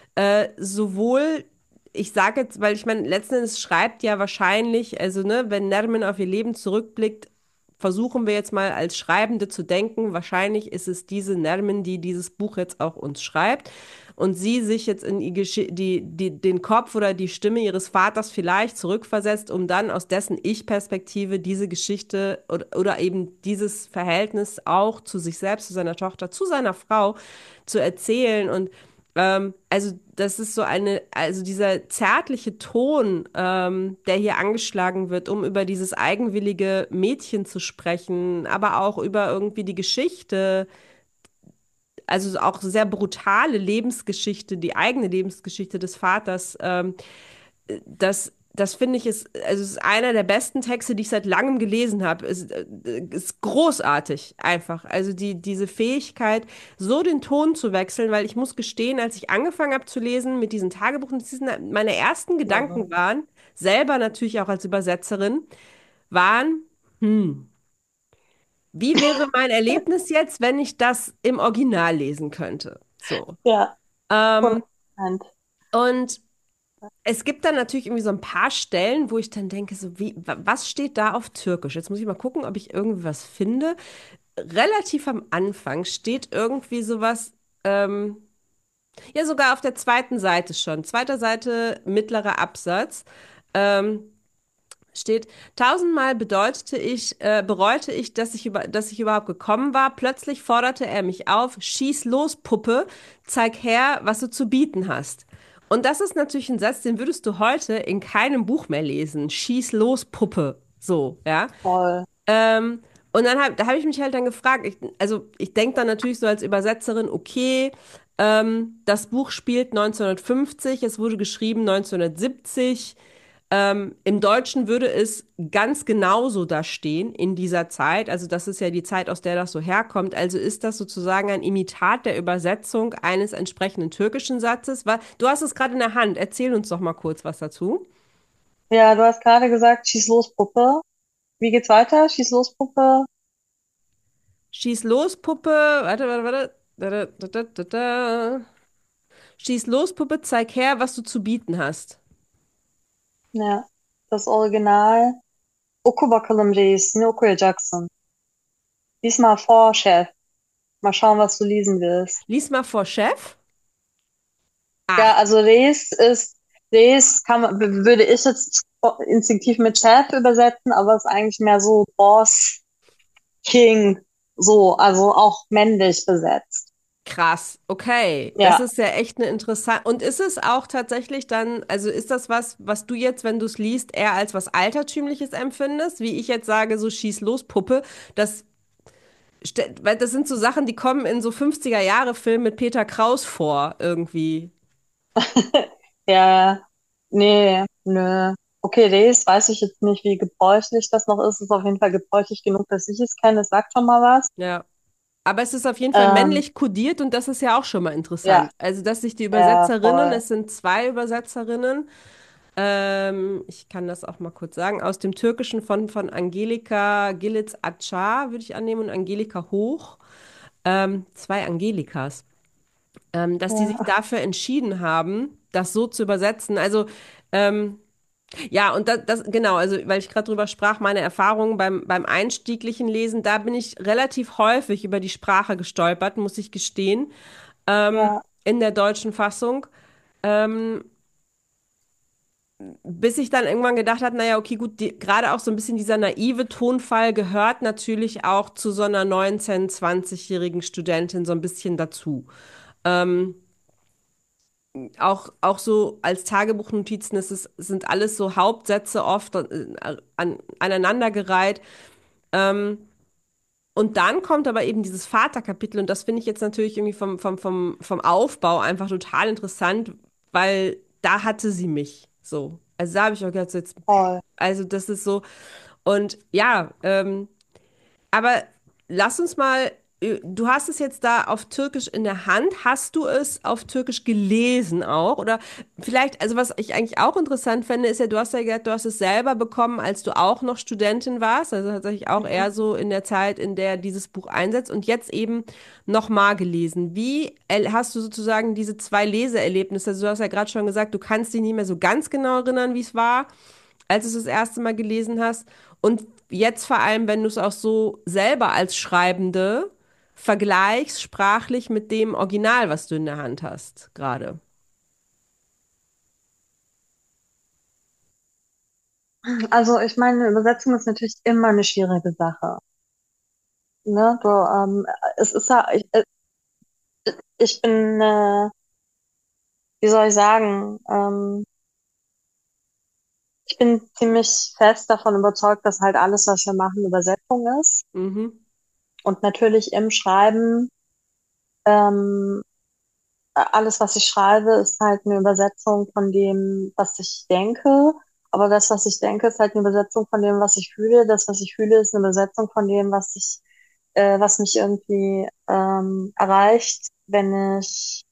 sowohl ich sage jetzt, weil ich meine, letzten Endes schreibt ja wahrscheinlich, also ne, wenn Nermin auf ihr Leben zurückblickt, versuchen wir jetzt mal als Schreibende zu denken, wahrscheinlich ist es diese Nermin, die dieses Buch jetzt auch uns schreibt und sie sich jetzt in den Kopf oder die Stimme ihres Vaters vielleicht zurückversetzt, um dann aus dessen Ich-Perspektive diese Geschichte oder eben dieses Verhältnis auch zu sich selbst, zu seiner Tochter, zu seiner Frau zu erzählen. Und also das ist so also dieser zärtliche Ton, der hier angeschlagen wird, um über dieses eigenwillige Mädchen zu sprechen, aber auch über irgendwie die Geschichte, also auch sehr brutale Lebensgeschichte, die eigene Lebensgeschichte des Vaters, das finde ich also es ist einer der besten Texte, die ich seit langem gelesen habe. Es ist großartig einfach. Also diese Fähigkeit, so den Ton zu wechseln, weil ich muss gestehen, als ich angefangen habe zu lesen mit diesen Tagebuchnotizen, meine ersten glaube. Gedanken waren, selber natürlich auch als Übersetzerin, waren, hm, wie wäre mein Erlebnis jetzt, wenn ich das im Original lesen könnte? So. Ja, Ähm, 100%. und es gibt dann natürlich irgendwie so ein paar Stellen, wo ich dann denke, so was steht da auf Türkisch? Jetzt muss ich mal gucken, ob ich irgendwie was finde. Relativ am Anfang steht irgendwie sowas, ja sogar auf der zweiten Seite schon, zweiter Seite, mittlerer Absatz, ähm, steht, tausendmal bereute ich, dass ich überhaupt gekommen war. Plötzlich forderte er mich auf, schieß los, Puppe, zeig her, was du zu bieten hast. Und das ist natürlich ein Satz, den würdest du heute in keinem Buch mehr lesen. Schieß los, Puppe. So, ja. Voll. Und da habe ich mich halt dann gefragt, also ich denke dann natürlich so als Übersetzerin, okay, das Buch spielt 1950, es wurde geschrieben 1970. Im Deutschen würde es ganz genauso da stehen in dieser Zeit. Also das ist ja die Zeit, aus der das so herkommt. Also ist das sozusagen ein Imitat der Übersetzung eines entsprechenden türkischen Satzes. Du hast es gerade in der Hand. Erzähl uns doch mal kurz was dazu. Ja, du hast gerade gesagt, schieß los, Puppe. Wie geht's weiter? Schieß los, Puppe. Schieß los, Puppe. Warte, warte, warte. Da, da, da, da, da, da. Schieß los, Puppe, zeig her, was du zu bieten hast. Ja, das Original. Oku bakalım Reis, ne okuyacaksın? Lies mal vor, Chef. Mal schauen, was du lesen willst. Lies mal vor, Chef. Ja, Ach, also Reis würde ich jetzt instinktiv mit Chef übersetzen, aber ist eigentlich mehr so Boss, King, so, also auch männlich besetzt. Krass, okay. Das Ja. ist ja echt eine interessante. Und ist es auch tatsächlich dann, also ist das was, was du jetzt, wenn du es liest, eher als was Altertümliches empfindest? Wie ich jetzt sage, so schieß los, Puppe. Das, weil das sind so Sachen, die kommen in so 50er-Jahre-Filmen mit Peter Kraus vor, irgendwie. Ja, nee, nö. Okay, das weiß ich jetzt nicht, wie gebräuchlich das noch ist. Ist auf jeden Fall gebräuchlich genug, dass ich es kenne. Das sagt schon mal was. Ja. Aber es ist auf jeden Fall Ähm, männlich kodiert und das ist ja auch schon mal ja, interessant. Also, dass sich die ja, Übersetzerinnen, voll. es sind zwei Übersetzerinnen, ich kann das auch mal kurz sagen, aus dem Türkischen von Angelika Gilic Açar, würde ich annehmen, und Angelika Hoch, zwei Angelikas, dass die sich Ja, dafür entschieden haben, das so zu übersetzen. Also, ähm, ja, und das genau, also weil ich gerade drüber sprach, meine Erfahrungen beim einstieglichen Lesen, da bin ich relativ häufig über die Sprache gestolpert, muss ich gestehen, ja, in der deutschen Fassung, ähm, bis ich dann irgendwann gedacht habe, naja, okay, gut, gerade auch so ein bisschen dieser naive Tonfall gehört natürlich auch zu so einer 19-, 20-jährigen Studentin so ein bisschen dazu. Ähm, auch so als Tagebuchnotizen, sind alles so Hauptsätze oft aneinandergereiht. Ähm, und dann kommt aber eben dieses Vaterkapitel und das finde ich jetzt natürlich irgendwie vom Aufbau einfach total interessant, weil da hatte sie mich so. Also da habe ich auch gedacht, so jetzt, voll. also das ist so. Und ja, aber lass uns mal, du hast es jetzt da auf Türkisch in der Hand. Hast du es auf Türkisch gelesen auch? Oder vielleicht, also was ich eigentlich auch interessant fände, ist ja, du hast ja gesagt, du hast es selber bekommen, als du auch noch Studentin warst. Also tatsächlich auch Mhm. eher so in der Zeit, in der dieses Buch einsetzt und jetzt eben nochmal gelesen. Wie hast du sozusagen diese zwei Leseerlebnisse? Also du hast ja gerade schon gesagt, du kannst dich nicht mehr so ganz genau erinnern, wie es war, als du es das erste Mal gelesen hast. Und jetzt vor allem, wenn du es auch so selber als Schreibende vergleichst, sprachlich mit dem Original, was du in der Hand hast, gerade. Also ich meine, Übersetzung ist natürlich immer eine schwierige Sache. Ne? Es ist ja, ich bin, wie soll ich sagen, ich bin ziemlich fest davon überzeugt, dass halt alles, was wir machen, Übersetzung ist. Mhm. Und natürlich im Schreiben, ähm, alles, was ich schreibe, ist halt eine Übersetzung von dem, was ich denke. Aber das, was ich denke, ist halt eine Übersetzung von dem, was ich fühle. Das, was ich fühle, ist eine Übersetzung von dem, was mich irgendwie erreicht, wenn ich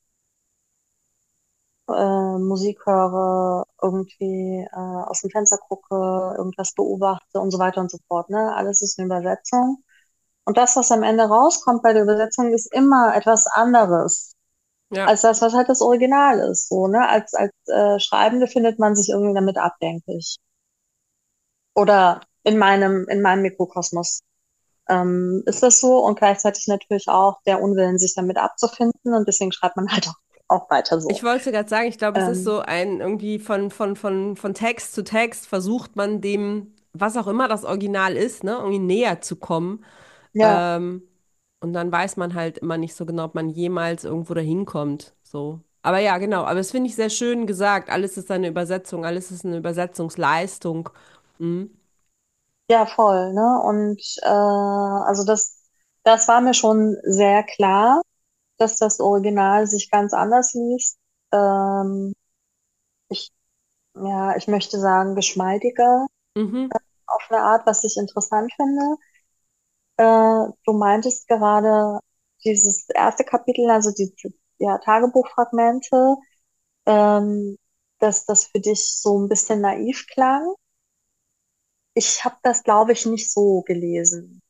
Musik höre, irgendwie aus dem Fenster gucke, irgendwas beobachte und so weiter und so fort. Ne? Alles ist eine Übersetzung. Und das, was am Ende rauskommt bei der Übersetzung, ist immer etwas anderes Ja. als das, was halt das Original ist. So, ne? Als Schreibende findet man sich irgendwie damit ab, denke ich. Oder in meinem Mikrokosmos ist das so und gleichzeitig natürlich auch der Unwillen, sich damit abzufinden und deswegen schreibt man halt auch weiter so. Ich wollte gerade sagen, ich glaube, es ist Ähm, so ein irgendwie von Text zu Text versucht man dem, was auch immer das Original ist, ne, irgendwie näher zu kommen. ja, Ähm, und dann weiß man halt immer nicht so genau, ob man jemals irgendwo dahin kommt. So. Aber ja, genau. Aber das finde ich sehr schön gesagt. Alles ist eine Übersetzung, alles ist eine Übersetzungsleistung. Mhm. ja, voll, ne? Und also das war mir schon sehr klar, dass das Original sich ganz anders liest. Ähm, ich, ja, ich möchte sagen, geschmeidiger Mhm. auf eine Art, was ich interessant finde. Du meintest gerade dieses erste Kapitel, also die ja, Tagebuchfragmente, ähm, dass das für dich so ein bisschen naiv klang. Ich habe das, glaube ich, nicht so gelesen.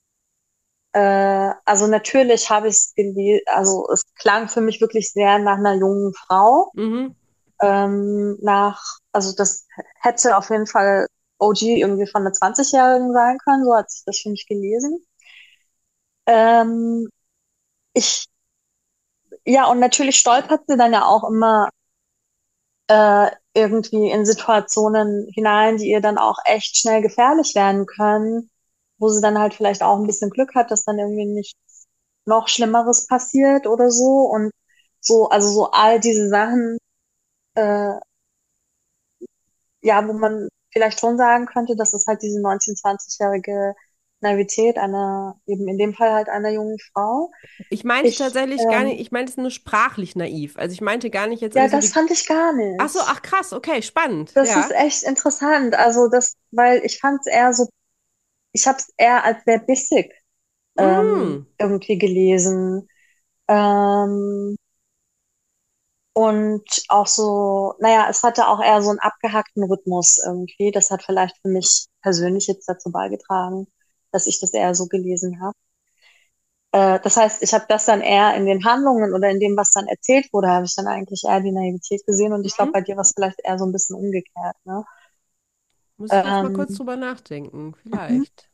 Also natürlich habe ich es gelesen, also es klang für mich wirklich sehr nach einer jungen Frau. Mhm. Also das hätte auf jeden Fall OG irgendwie von einer 20-Jährigen sein können, so hat sich das für mich gelesen. Ähm, ich, ja, und natürlich stolpert sie dann ja auch immer irgendwie in Situationen hinein, die ihr dann auch echt schnell gefährlich werden können, wo sie dann halt vielleicht auch ein bisschen Glück hat, dass dann irgendwie nichts noch Schlimmeres passiert oder so und so, also so all diese Sachen, äh, ja, wo man vielleicht schon sagen könnte, dass es halt diese 19-, 20-jährige Naivität einer, eben in dem Fall halt einer jungen Frau. Ich meinte Ich, tatsächlich gar nicht, ich meinte es nur sprachlich naiv. Also ich meinte gar nicht jetzt ja, irgendwie so das die. fand ich gar Ach so, nicht. ach krass, okay, spannend, Das ist ja. echt interessant. Also das, weil ich fand es eher so, ich habe es eher als sehr bissig Mm. irgendwie gelesen. Ähm, und auch so, naja, es hatte auch eher so einen abgehackten Rhythmus irgendwie. Das hat vielleicht für mich persönlich jetzt dazu beigetragen, dass ich das eher so gelesen habe. Das heißt, ich habe das dann eher in den Handlungen oder in dem, was dann erzählt wurde, habe ich dann eigentlich eher die Naivität gesehen. Und ich glaube, Mhm. bei dir war es vielleicht eher so ein bisschen umgekehrt, ne? Muss ich jetzt mal kurz Ähm, drüber nachdenken, mhm. vielleicht.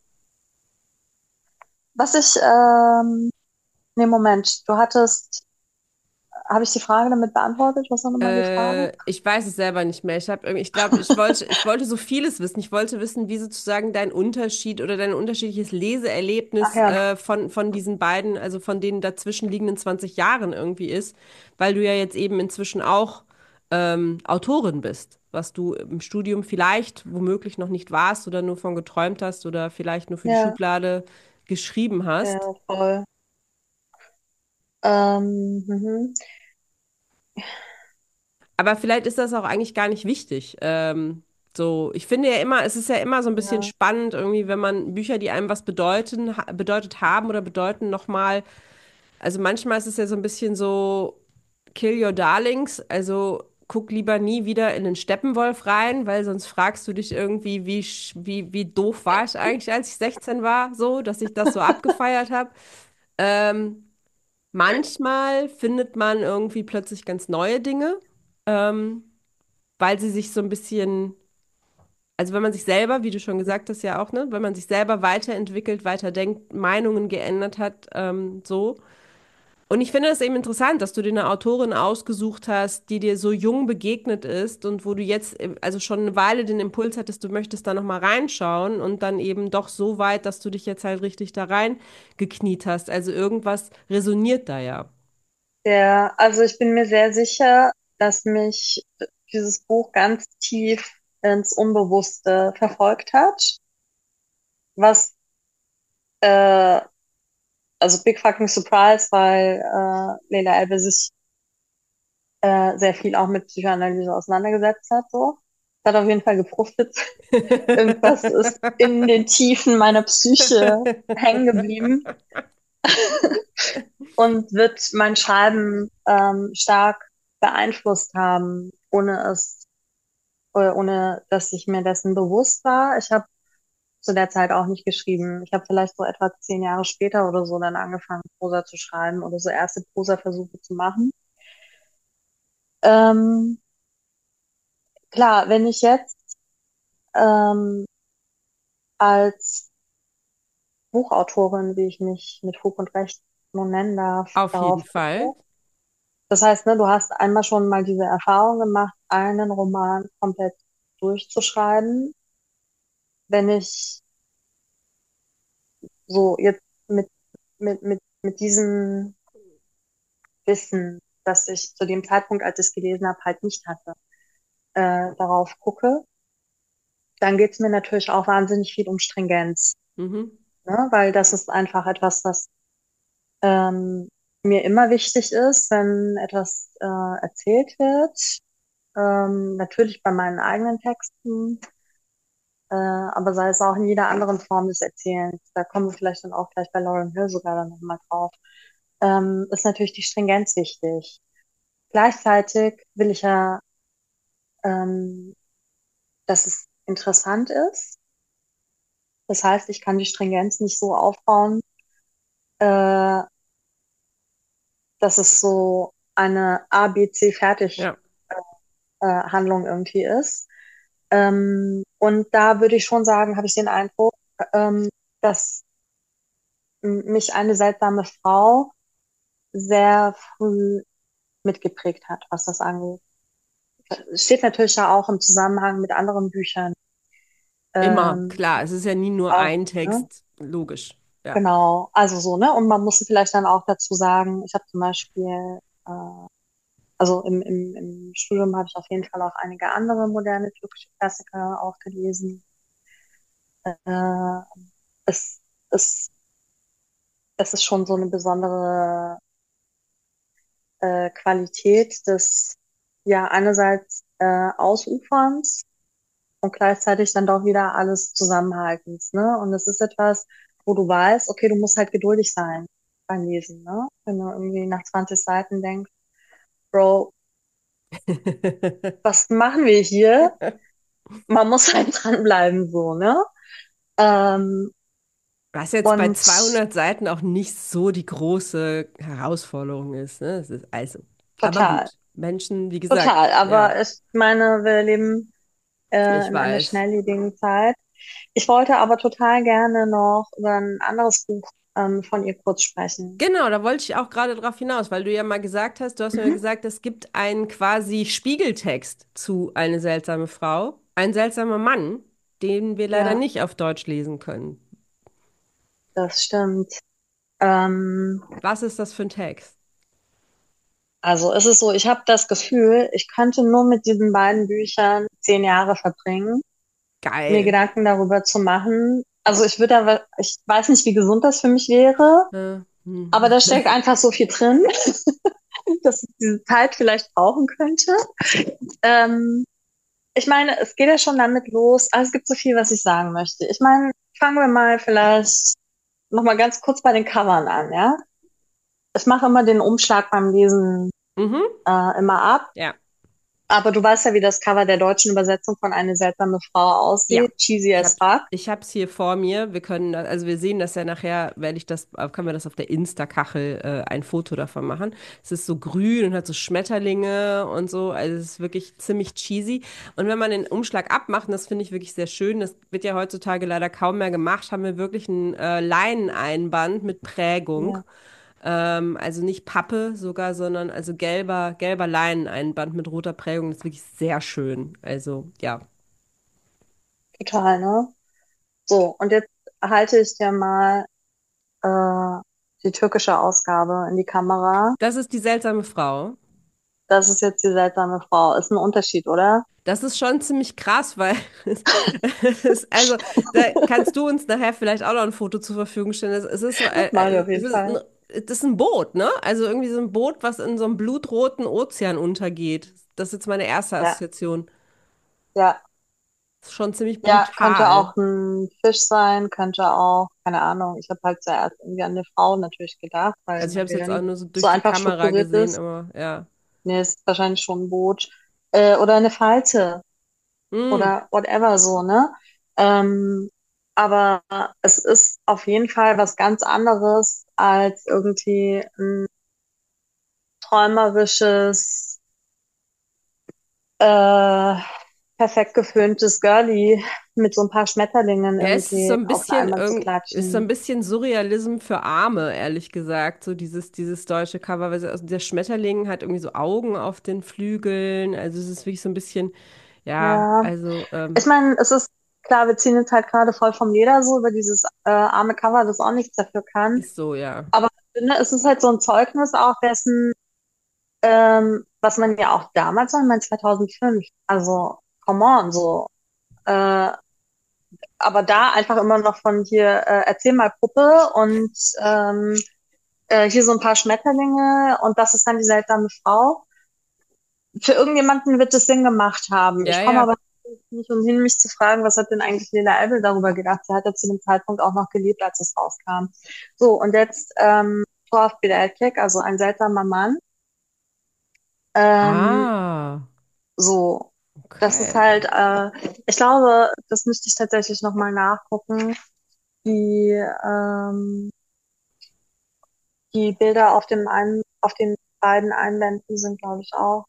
Was ich, nee, Moment, du hattest, habe ich die Frage damit beantwortet? Was war nochmal die Frage? Ich weiß es selber nicht mehr. Ich glaube, ich wollte so vieles wissen. Ich wollte wissen, wie sozusagen dein Unterschied oder dein unterschiedliches Ach Leseerlebnis ja, von diesen beiden, also von den dazwischen liegenden 20 Jahren irgendwie ist, weil du ja jetzt eben inzwischen auch Autorin bist, was du im Studium vielleicht womöglich noch nicht warst oder nur von geträumt hast oder vielleicht nur für die ja, Schublade geschrieben hast. ja, voll. Mhm. Aber vielleicht ist das auch eigentlich gar nicht wichtig. So, ich finde ja immer, es ist ja immer so ein bisschen Ja, spannend, irgendwie, wenn man Bücher, die einem was bedeutet haben oder bedeuten, nochmal. Also manchmal ist es ja so ein bisschen so Kill your darlings, also guck lieber nie wieder in den Steppenwolf rein, weil sonst fragst du dich irgendwie, wie doof war ich eigentlich, als ich 16 war, so, dass ich das so abgefeiert habe. Ähm, Manchmal findet man irgendwie plötzlich ganz neue Dinge. Ähm, Weil sie sich so ein bisschen, also wenn man sich selber, wie du schon gesagt hast, ja auch, ne, wenn man sich selber weiterentwickelt, weiterdenkt, Meinungen geändert hat, so. Und ich finde es eben interessant, dass du dir eine Autorin ausgesucht hast, die dir so jung begegnet ist und wo du jetzt, also schon eine Weile den Impuls hattest, du möchtest da noch mal reinschauen und dann eben doch so weit, dass du dich jetzt halt richtig da rein gekniet hast. Also irgendwas resoniert da ja. der, also ich bin mir sehr sicher, dass mich dieses Buch ganz tief ins Unbewusste verfolgt hat, was, äh, also Big Fucking Surprise, weil Leila Elbe sich sehr viel auch mit Psychoanalyse auseinandergesetzt hat, so. Das hat auf jeden Fall gefruchtet. Irgendwas ist in den Tiefen meiner Psyche hängen geblieben und wird mein Schreiben stark beeinflusst haben, ohne dass ich mir dessen bewusst war. Ich habe zu der Zeit auch nicht geschrieben. Ich habe vielleicht so etwa 10 Jahre später oder so dann angefangen, Prosa zu schreiben oder so erste Prosaversuche zu machen. Ähm, klar, wenn ich jetzt ähm, als Buchautorin, wie ich mich mit Fug und Recht nun nennen darf, Auf jeden darauf Fall. gucke. Das heißt, ne, du hast einmal schon mal diese Erfahrung gemacht, einen Roman komplett durchzuschreiben. Wenn ich so jetzt mit diesem Wissen, das ich zu dem Zeitpunkt, als ich es gelesen habe, halt nicht hatte, darauf gucke, dann geht es mir natürlich auch wahnsinnig viel um Stringenz, Mhm. ne? Weil das ist einfach etwas, was ähm, mir immer wichtig ist, wenn etwas erzählt wird. Natürlich bei meinen eigenen Texten, aber sei es auch in jeder anderen Form des Erzählens. Da kommen wir vielleicht dann auch gleich bei Lauryn Hill sogar dann nochmal drauf. Ist natürlich die Stringenz wichtig. Gleichzeitig will ich ja, ähm, dass es interessant ist. Das heißt, ich kann die Stringenz nicht so aufbauen, äh, dass es so eine A, B, C fertig Ja, Handlung irgendwie ist. Und da würde ich schon sagen, habe ich den Eindruck, dass mich eine seltsame Frau sehr früh mitgeprägt hat, was das angeht. Es steht natürlich ja auch im Zusammenhang mit anderen Büchern immer, ähm, klar. Es ist ja nie nur auch, ein ne? Text, logisch. Ja. genau. Also so, ne? Und man musste vielleicht dann auch dazu sagen, ich habe zum Beispiel, also im Studium habe ich auf jeden Fall auch einige andere moderne türkische Klassiker auch gelesen. Äh, es, es, es ist schon so eine besondere Qualität des, ja, einerseits Ausuferns und gleichzeitig dann doch wieder alles Zusammenhaltens, ne? Und es ist etwas, wo du weißt, okay, du musst halt geduldig sein beim Lesen, ne? Wenn du irgendwie nach 20 Seiten denkst, Bro, was machen wir hier? Man muss halt dranbleiben, so, ne? Ähm, Was jetzt bei und 200 Seiten auch nicht so die große Herausforderung ist, ne? Das ist also. Aber total, gut, Menschen, wie gesagt, total. ja, Aber ich meine, wir leben ich in einer weiß. schnelllebigen Zeit. Ich wollte aber total gerne noch über ein anderes Buch von ihr kurz sprechen. Genau, da wollte ich auch gerade drauf hinaus, weil du ja mal gesagt hast, du hast mir Mhm. gesagt, es gibt einen quasi Spiegeltext zu Eine seltsame Frau, ein seltsamer Mann, den wir leider Ja, nicht auf Deutsch lesen können. das stimmt. Ähm, Was ist das für ein Text? also es ist so, ich habe das Gefühl, ich könnte nur mit diesen beiden Büchern 10 Jahre verbringen, mir Geil. Gedanken darüber zu machen. Also ich würde aber, ich weiß nicht, wie gesund das für mich wäre, Hm. aber da steckt einfach so viel drin, dass ich diese Zeit vielleicht brauchen könnte. Ähm, Ich meine, es geht ja schon damit los. Also es gibt so viel, was ich sagen möchte. Ich meine, fangen wir mal vielleicht noch mal ganz kurz bei den Covern an, ja? Ich mache immer den Umschlag beim Lesen Mhm. immer ab. Ja. Aber du weißt ja, wie das Cover der deutschen Übersetzung von Eine seltsame Frau Ja, aussieht. Cheesy ich as habe fuck. ich hab's hier vor mir. Wir können, also wir sehen das ja nachher, werde ich das, können wir das auf der Insta-Kachel ein Foto davon machen. Es ist so grün und hat so Schmetterlinge und so. Also es ist wirklich ziemlich cheesy. Und wenn man den Umschlag abmacht, und das finde ich wirklich sehr schön, das wird ja heutzutage leider kaum mehr gemacht, haben wir wirklich ein Leineneinband mit Prägung. Ja, Also nicht Pappe sogar, sondern also gelber Leineneinband mit roter Prägung. Das ist wirklich sehr schön. Also ja. total, ne? So, und jetzt halte ich dir mal die türkische Ausgabe in die Kamera. Das ist die seltsame Frau. Das ist jetzt die seltsame Frau. Ist ein Unterschied, oder? Das ist schon ziemlich krass, weil also da kannst du uns nachher vielleicht auch noch ein Foto zur Verfügung stellen. Es ist so, Mach ich auf jeden Fall. das ist ein Boot, ne? Also irgendwie so ein Boot, was in so einem blutroten Ozean untergeht. Das ist jetzt meine erste Ja, Assoziation. ja. Das ist schon ziemlich Ja, könnte brutal. auch ein Fisch sein, könnte auch, keine Ahnung. Ich habe halt zuerst irgendwie an eine Frau natürlich gedacht, weil Also ich mein habe es jetzt auch Gehirn nur so so durch die einfach Kamera strukturiert gesehen, ist. aber ja. Nee, ist wahrscheinlich schon ein Boot. Oder eine Falte Mm. oder whatever so, ne? Ähm, aber es ist auf jeden Fall was ganz anderes als irgendwie ein träumerisches, äh, perfekt gefilmtes Girlie mit so ein paar Schmetterlingen Ja, es ist so irgendwie ein auf der bisschen Einband zu ist so ein klatschen. bisschen Surrealism für Arme, ehrlich gesagt. So dieses deutsche Cover, weil also der Schmetterling hat irgendwie so Augen auf den Flügeln. Also es ist wirklich so ein bisschen, ja, Ja, also ich meine, es ist klar, wir ziehen jetzt halt gerade voll vom Leder so über dieses arme Cover, das auch nichts dafür kann. ist so, ja. Aber ne, es ist halt so ein Zeugnis auch dessen, was man ja auch damals, noch, ich meine 2005, also come on, so. Äh, aber da einfach immer noch von hier, erzähl mal Puppe und hier so ein paar Schmetterlinge und das ist dann die seltsame Frau. Für irgendjemanden wird es Sinn gemacht haben. Ja, Ich komme ja. aber nicht umhin, mich zu fragen, was hat denn eigentlich Lila Ebel darüber gedacht? Sie hat ja zu dem Zeitpunkt auch noch gelebt, als es rauskam. So, und jetzt Toraf Bilelkek, also ein seltsamer Mann. Ähm, Ah, so, das ist okay. halt, ich glaube, das müsste ich tatsächlich nochmal nachgucken. Die, die Bilder auf den beiden Einbänden sind, glaube ich, auch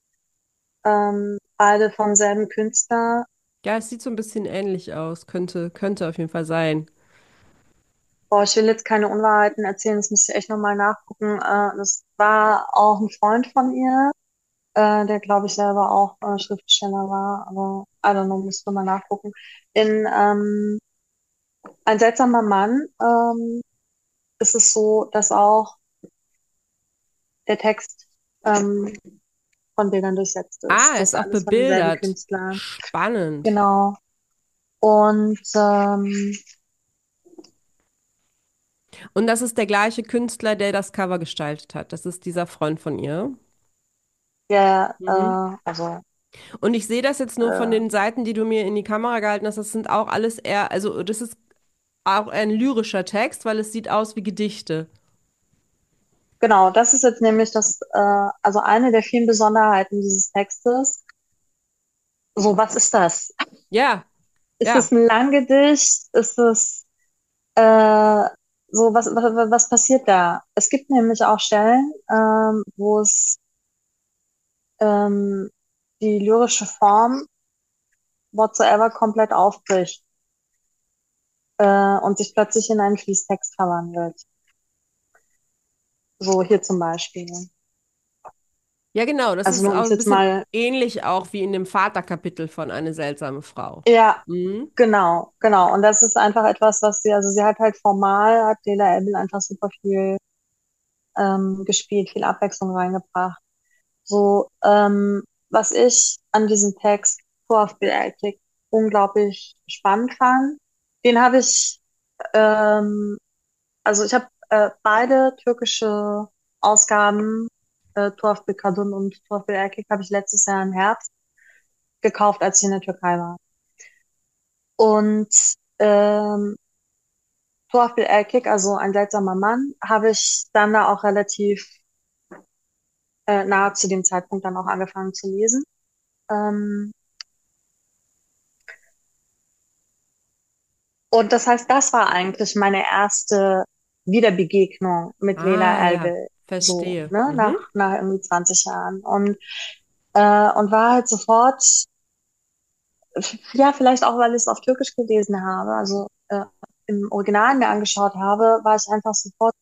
beide vom selben Künstler. Ja, es sieht so ein bisschen ähnlich aus. Könnte auf jeden Fall sein. Boah, ich will jetzt keine Unwahrheiten erzählen, das müsste ich echt nochmal nachgucken. Das war auch ein Freund von ihr, der, glaube ich, selber auch Schriftsteller war, aber I don't know, müsste mal nachgucken. In Ein seltsamer Mann, ist es so, dass auch der Text von Bildern durchsetzt ist. Ah, er Das ist ist auch alles von demselben bebildert. Künstler. Spannend. Genau. Und Und das ist der gleiche Künstler, der das Cover gestaltet hat. Das ist dieser Freund von ihr. ja, Mhm. also Und ich sehe das jetzt nur von äh, den Seiten, die du mir in die Kamera gehalten hast. Das sind auch alles eher, also das ist auch ein lyrischer Text, weil es sieht aus wie Gedichte. genau, das ist jetzt nämlich also eine der vielen Besonderheiten dieses Textes. So, was ist das? Ja, Ist ja. es ein Langgedicht? Ist es äh, so, was passiert da? Es gibt nämlich auch Stellen, wo es ähm, die lyrische Form whatsoever komplett aufbricht und sich plötzlich in einen Fließtext verwandelt. So hier zum Beispiel. Ja, genau. Das Also ist nur um auch es ein jetzt bisschen mal, ähnlich auch wie in dem Vaterkapitel von Eine seltsame Frau. ja, Mhm. genau, genau. Und das ist einfach etwas, also sie hat halt formal, hat Leila Erbil einfach super viel gespielt, viel Abwechslung reingebracht. So, was ich an diesem Text Torf Bilderklik unglaublich spannend fand, den habe ich, ähm, also ich habe beide türkische Ausgaben, Torf Kadun und Torf Bilderklik, habe ich letztes Jahr im Herbst gekauft, als ich in der Türkei war. Und ähm, Torf Bilderklik, also ein seltsamer Mann, habe ich dann da auch relativ nahe zu dem Zeitpunkt dann auch angefangen zu lesen. Ähm, Und das heißt, das war eigentlich meine erste Wiederbegegnung mit Leila Ah, ja. Erbil, so, Verstehe. ne, Mhm. nach irgendwie 20 Jahren. Und war halt sofort, ja, vielleicht auch, weil ich es auf Türkisch gelesen habe, also im Original mir angeschaut habe, war ich einfach sofort,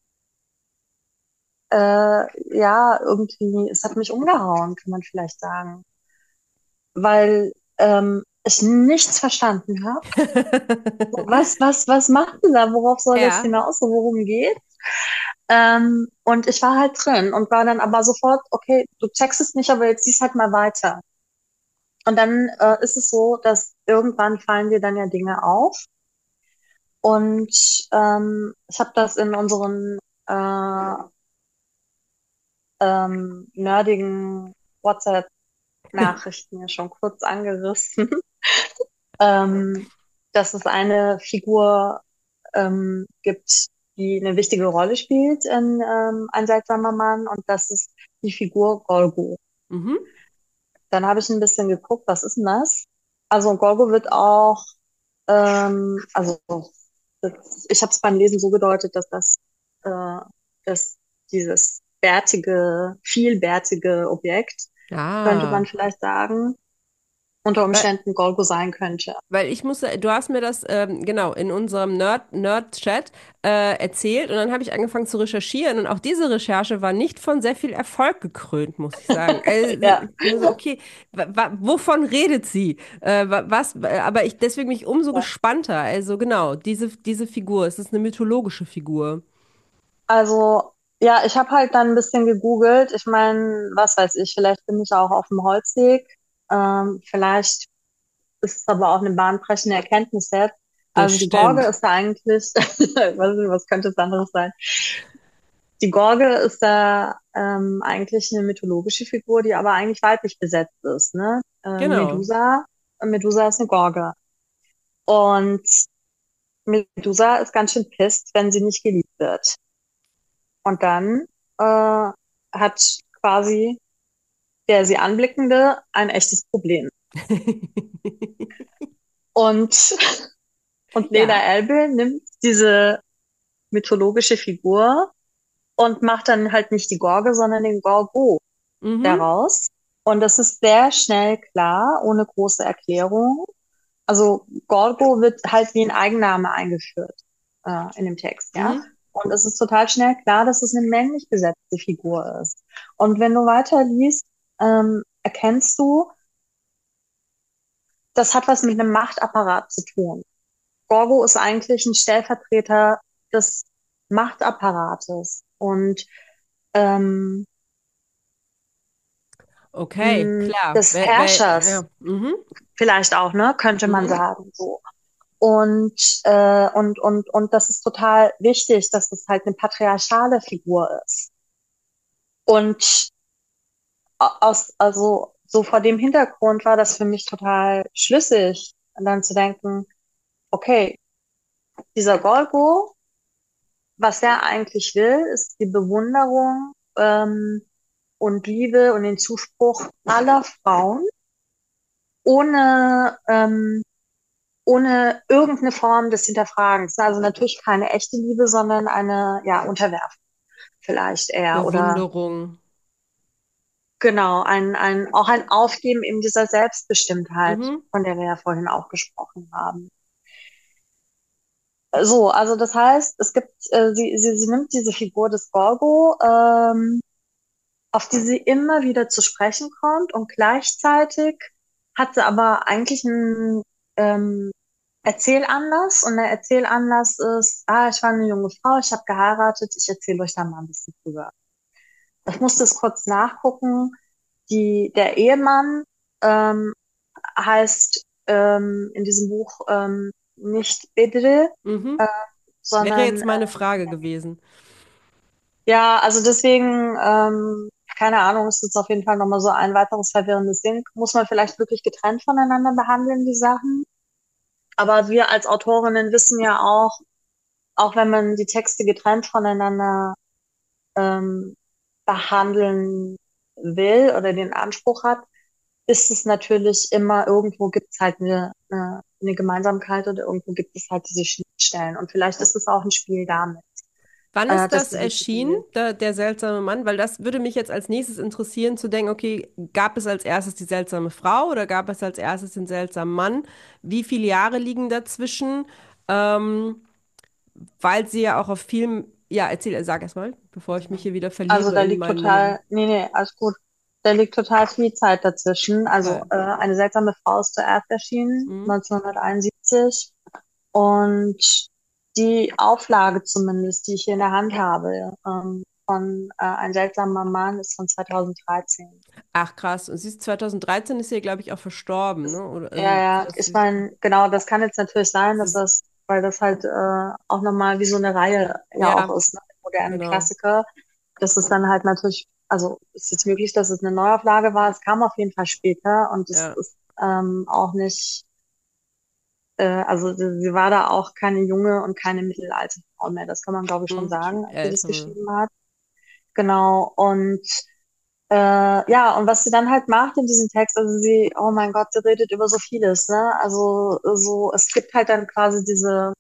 ja, irgendwie, es hat mich umgehauen, kann man vielleicht sagen. Weil ich nichts verstanden habe. So, was macht denn da? Worauf soll das Ja. hinaus? So, worum geht? Und ich war halt drin und war dann aber sofort, okay, du checkst es nicht, aber jetzt siehst halt mal weiter. Und dann ist es so, dass irgendwann fallen dir dann ja Dinge auf. Und ich habe das in unseren äh, nerdigen WhatsApp-Nachrichten ja schon kurz angerissen, ähm, dass es eine Figur gibt, die eine wichtige Rolle spielt in Ein seltsamer Mann, und das ist die Figur Golgo. Mhm. Dann habe ich ein bisschen geguckt, was ist denn das? Also Golgo wird auch, also ich habe es beim Lesen so gedeutet, äh, dass dieses bärtige, vielbärtige Objekt, könnte man Ah. vielleicht sagen, unter Umständen Golgo sein könnte. Weil ich musste, du hast mir das genau in unserem Nerd-Chat erzählt und dann habe ich angefangen zu recherchieren und auch diese Recherche war nicht von sehr viel Erfolg gekrönt, muss ich sagen. Ja, Also, okay, wovon redet sie? Aber deswegen bin ich umso ja. gespannter. Also genau, diese Figur, es ist eine mythologische Figur. Also, ja, ich habe halt dann ein bisschen gegoogelt. Ich meine, was weiß ich, vielleicht bin ich auch auf dem Holzweg. Vielleicht ist es aber auch eine bahnbrechende Erkenntnis jetzt. Also die Gorge Bestimmt. ist da eigentlich, weiß nicht, was könnte es anderes sein? Die Gorge ist da eigentlich eine mythologische Figur, die aber eigentlich weiblich besetzt ist, ne? Genau. Medusa ist eine Gorge. Und Medusa ist ganz schön pisst, wenn sie nicht geliebt wird. Und dann hat quasi der sie Anblickende ein echtes Problem. Und, und Leda Ja. Elbe nimmt diese mythologische Figur und macht dann halt nicht die Gorge, sondern den Gorgo Mhm. daraus. Und das ist sehr schnell klar, ohne große Erklärung. Also Gorgo wird halt wie ein Eigenname eingeführt in dem Text, ja. Mhm. Und es ist total schnell klar, dass es eine männlich besetzte Figur ist. Und wenn du weiter liest, erkennst du, das hat was mit einem Machtapparat zu tun. Gorgo ist eigentlich ein Stellvertreter des Machtapparates und ähm, Okay, klar. des Herrschers Ja. Mhm. vielleicht auch, ne, könnte man Mhm. sagen, so. Und das ist total wichtig, dass es halt eine patriarchale Figur ist. Und also so vor dem Hintergrund war das für mich total schlüssig, und dann zu denken, okay, dieser Golgo, was er eigentlich will, ist die Bewunderung und Liebe und den Zuspruch aller Frauen, ohne ohne irgendeine Form des Hinterfragens. Also natürlich keine echte Liebe, sondern eine, ja, Unterwerfung vielleicht eher oder Bewunderung. genau, auch ein Aufgeben in dieser Selbstbestimmtheit, Mhm. von der wir ja vorhin auch gesprochen haben. So, also das heißt, es gibt, sie nimmt diese Figur des Gorgo, auf die sie immer wieder zu sprechen kommt und gleichzeitig hat sie aber eigentlich einen Erzählanlass und der Erzählanlass ist, ich war eine junge Frau, ich habe geheiratet, ich erzähle euch da mal ein bisschen drüber. Ich musste es kurz nachgucken. Der Ehemann ähm, heißt in diesem Buch nicht Bedre, Mhm. äh, Wäre sondern jetzt meine Frage gewesen. ja, also deswegen, keine Ahnung, ist jetzt auf jeden Fall nochmal so ein weiteres verwirrendes Ding. Muss man vielleicht wirklich getrennt voneinander behandeln, die Sachen. Aber wir als Autorinnen wissen ja auch wenn man die Texte getrennt voneinander ähm, behandeln will oder den Anspruch hat, ist es natürlich immer, irgendwo gibt es halt eine Gemeinsamkeit oder irgendwo gibt es halt diese Schnittstellen. Und vielleicht ist es auch ein Spiel damit, Wann ist dass das diese erschienen, Figur. der seltsame Mann? Weil das würde mich jetzt als nächstes interessieren, zu denken, okay, gab es als erstes die seltsame Frau oder gab es als erstes den seltsamen Mann? Wie viele Jahre liegen dazwischen? Ähm, weil sie ja auch auf vielen, ja, erzähl, sag erst mal, bevor ich mich hier wieder Also verliere da in liegt meinen. total, nee, alles gut. Da liegt total viel Zeit dazwischen. Also Okay. eine seltsame Frau ist zuerst erschienen, Mhm. 1971. Und die Auflage zumindest, die ich hier in der Hand habe, von Ein seltsamer Mann, ist von 2013. Ach krass. Und sie ist 2013 ist sie, glaube ich, auch verstorben, ne? Oder Ja, also ja, das ich ist, meine, genau, das kann jetzt natürlich sein, das dass ist das, weil das halt auch nochmal wie so eine Reihe ja auch ja, ist, ne? Moderne genau. Klassiker. Das ist dann halt natürlich, also ist jetzt möglich, dass es eine Neuauflage war. Es kam auf jeden Fall später und es Ja, ist auch nicht, also sie war da auch keine junge und keine mittelalte Frau mehr. Das kann man, glaube ich, schon schon sagen, als sie das ältere. geschrieben hat. Genau. Und ja, und was sie dann halt macht in diesem Text, also sie, oh mein Gott, sie redet über so vieles, ne? Also so, es gibt halt dann quasi diese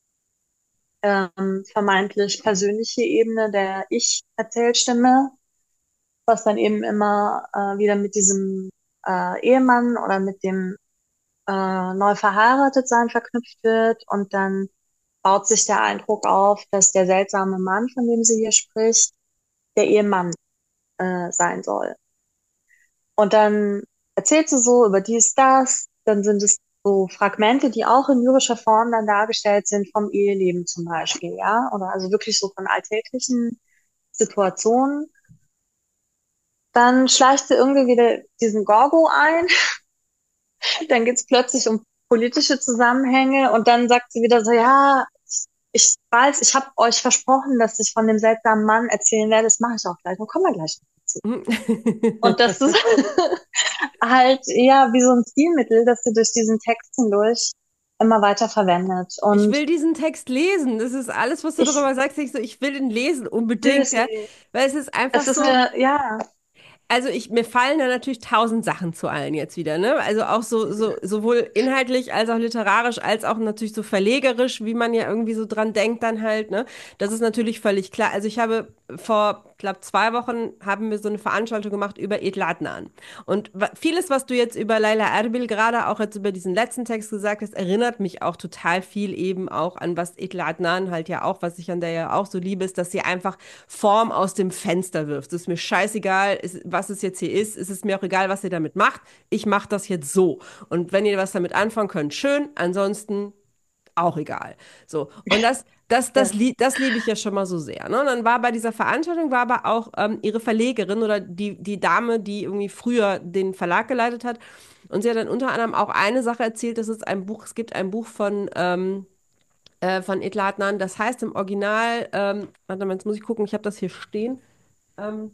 vermeintlich persönliche Ebene der Ich-Erzählstimme, was dann eben immer wieder mit diesem Ehemann oder mit dem neu verheiratet sein verknüpft wird und dann baut sich der Eindruck auf, dass der seltsame Mann, von dem sie hier spricht, der Ehemann sein soll. Und dann erzählt sie so über dies, das, dann sind es so Fragmente, die auch in lyrischer Form dann dargestellt sind vom Eheleben zum Beispiel, ja, oder also wirklich so von alltäglichen Situationen. Dann schleicht sie irgendwie wieder diesen Gorgo ein, dann geht's plötzlich um politische Zusammenhänge und dann sagt sie wieder so, ja, ich weiß, ich habe euch versprochen, dass ich von dem seltsamen Mann erzählen werde, das mache ich auch gleich, dann kommen wir gleich dazu. Und das ist halt, ja, wie so ein Stilmittel, das sie durch diesen Text hindurch immer weiter verwendet. Ich Und will diesen Text lesen. Das ist alles, was du ich darüber sagst. Ich so, ich will ihn lesen, unbedingt, ja. seriously, Weil es ist einfach es ist so. eine, ja, Also mir fallen da natürlich tausend Sachen zu allen jetzt wieder, ne? Also auch sowohl inhaltlich als auch literarisch, als auch natürlich so verlegerisch, wie man ja irgendwie so dran denkt dann halt, ne? Das ist natürlich völlig klar. Also ich habe vor, glaube 2 Wochen haben wir so eine Veranstaltung gemacht über Edla Adnan. Und vieles, was du jetzt über Laila Erbil gerade auch jetzt über diesen letzten Text gesagt hast, erinnert mich auch total viel eben auch an was Edla Adnan halt ja auch, was ich an der ja auch so liebe, ist, dass sie einfach Form aus dem Fenster wirft. Es ist mir scheißegal, was es jetzt hier ist. Es ist mir auch egal, was ihr damit macht. Ich mache das jetzt so. Und wenn ihr was damit anfangen könnt, schön. Ansonsten auch egal. So, und Ja. das liebe ich ja schon mal so sehr. Ne? Und dann war bei dieser Veranstaltung, war aber auch ihre Verlegerin oder die Dame, die irgendwie früher den Verlag geleitet hat. Und sie hat dann unter anderem auch eine Sache erzählt, dass es gibt ein Buch von Etla Adnan, das heißt im Original, warte mal, jetzt muss ich gucken, ich habe das hier stehen. Ähm,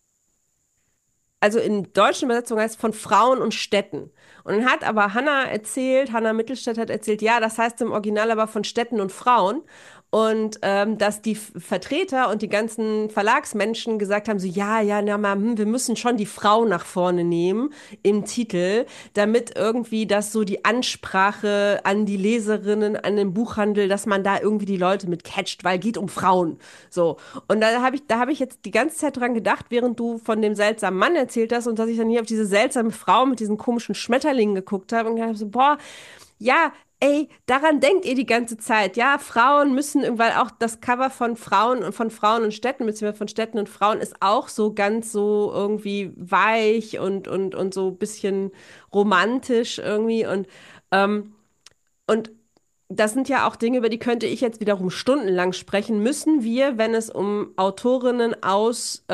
also in deutschen Übersetzung heißt es von Frauen und Städten. Und dann hat aber Hannah Mittelstädt hat erzählt, ja, das heißt im Original aber von Städten und Frauen. Und dass die Vertreter und die ganzen Verlagsmenschen gesagt haben, so, ja, ja, na mal, wir müssen schon die Frau nach vorne nehmen im Titel, damit irgendwie das so die Ansprache an die Leserinnen, an den Buchhandel, dass man da irgendwie die Leute mit catcht, weil geht um Frauen. So. Und da habe ich jetzt die ganze Zeit dran gedacht, während du von dem seltsamen Mann erzählt hast und dass ich dann hier auf diese seltsame Frau mit diesen komischen Schmetterlingen geguckt habe und gedacht habe so, boah, ja, ey, daran denkt ihr die ganze Zeit. Ja, Frauen müssen, weil auch das Cover von Frauen und von Frauen und Städten, beziehungsweise von Städten und Frauen, ist auch so ganz so irgendwie weich und so ein bisschen romantisch irgendwie. Und das sind ja auch Dinge, über die könnte ich jetzt wiederum stundenlang sprechen. Müssen wir, wenn es um Autorinnen aus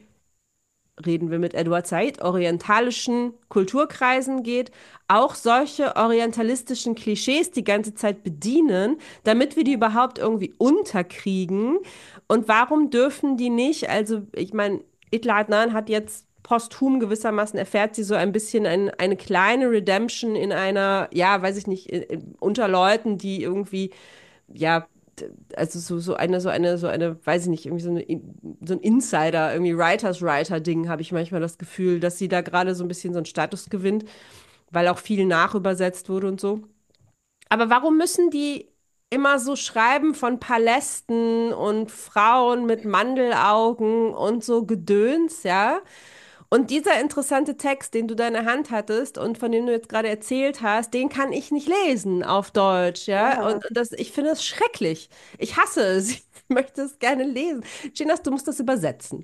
reden wir mit Edward Said, orientalischen Kulturkreisen geht, auch solche orientalistischen Klischees die ganze Zeit bedienen, damit wir die überhaupt irgendwie unterkriegen. Und warum dürfen die nicht? Also, ich meine, Itla Adnan hat jetzt posthum gewissermaßen erfährt sie so ein bisschen eine kleine Redemption in einer, ja, weiß ich nicht, unter Leuten, die irgendwie ja, also weiß ich nicht, irgendwie so ein Insider, irgendwie Writers-Writer-Ding, habe ich manchmal das Gefühl, dass sie da gerade so ein bisschen so einen Status gewinnt, weil auch viel nachübersetzt wurde und so. Aber warum müssen die immer so schreiben von Palästen und Frauen mit Mandelaugen und so Gedöns, ja? Und dieser interessante Text, den du da in der Hand hattest und von dem du jetzt gerade erzählt hast, den kann ich nicht lesen auf Deutsch, ja. Ja. Und ich finde es schrecklich. Ich hasse es. Ich möchte es gerne lesen. Chinas, du musst das übersetzen.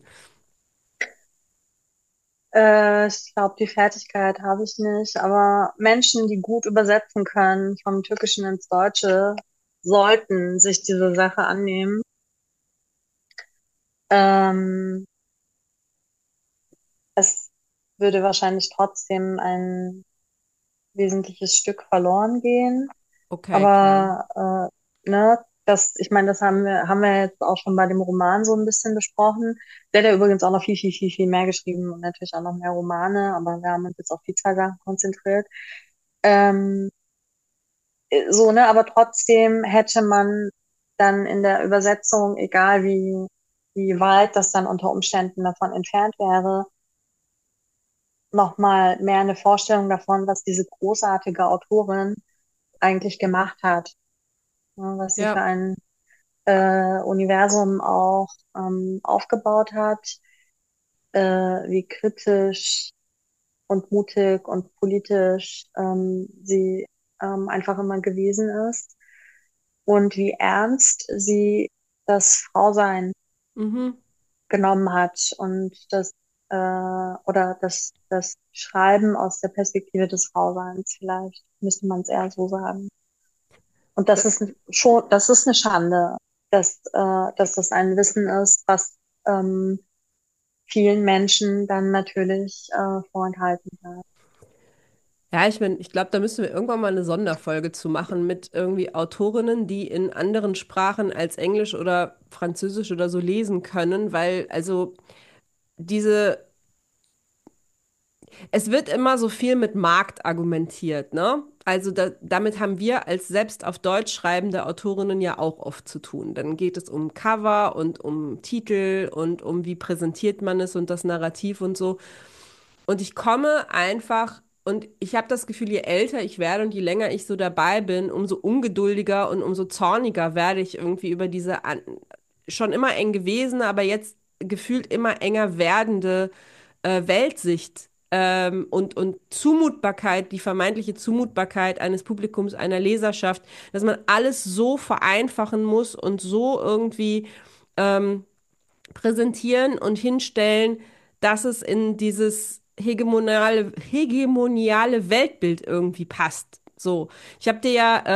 Ich glaube, die Fertigkeit habe ich nicht, aber Menschen, die gut übersetzen können vom Türkischen ins Deutsche, sollten sich diese Sache annehmen. Ähm, Es würde wahrscheinlich trotzdem ein wesentliches Stück verloren gehen, Okay, klar. aber ich meine, haben wir jetzt auch schon bei dem Roman so ein bisschen besprochen. Der hat ja übrigens auch noch viel, viel, viel, viel mehr geschrieben und natürlich auch noch mehr Romane, aber wir haben uns jetzt auf die zwei Sachen konzentriert. Ähm, so, ne, aber trotzdem hätte man dann in der Übersetzung, egal wie weit das dann unter Umständen davon entfernt wäre, nochmal mehr eine Vorstellung davon, was diese großartige Autorin eigentlich gemacht hat, ne, was sie für Ja. ein Universum auch aufgebaut hat, wie kritisch und mutig und politisch sie einfach immer gewesen ist und wie ernst sie das Frausein Mhm. genommen hat und oder das Schreiben aus der Perspektive des Frauseins, vielleicht müsste man es eher so sagen. Und das ist eine Schande, dass das ein Wissen ist, was ähm, vielen Menschen dann natürlich vorenthalten bleibt. Ja, ich meine, ich glaube, da müssen wir irgendwann mal eine Sonderfolge zu machen mit irgendwie Autorinnen, die in anderen Sprachen als Englisch oder Französisch oder so lesen können, weil also diese es wird immer so viel mit Markt argumentiert, ne? Also damit haben wir als selbst auf Deutsch schreibende Autorinnen ja auch oft zu tun. Dann geht es um Cover und um Titel und um wie präsentiert man es und das Narrativ und so. Und ich komme einfach und ich habe das Gefühl, je älter ich werde und je länger ich so dabei bin, umso ungeduldiger und umso zorniger werde ich irgendwie über diese schon immer eng gewesen, aber jetzt gefühlt immer enger werdende Weltsicht und Zumutbarkeit, die vermeintliche Zumutbarkeit eines Publikums, einer Leserschaft, dass man alles so vereinfachen muss und so irgendwie ähm, präsentieren und hinstellen, dass es in dieses hegemoniale Weltbild irgendwie passt. So, ich habe dir ja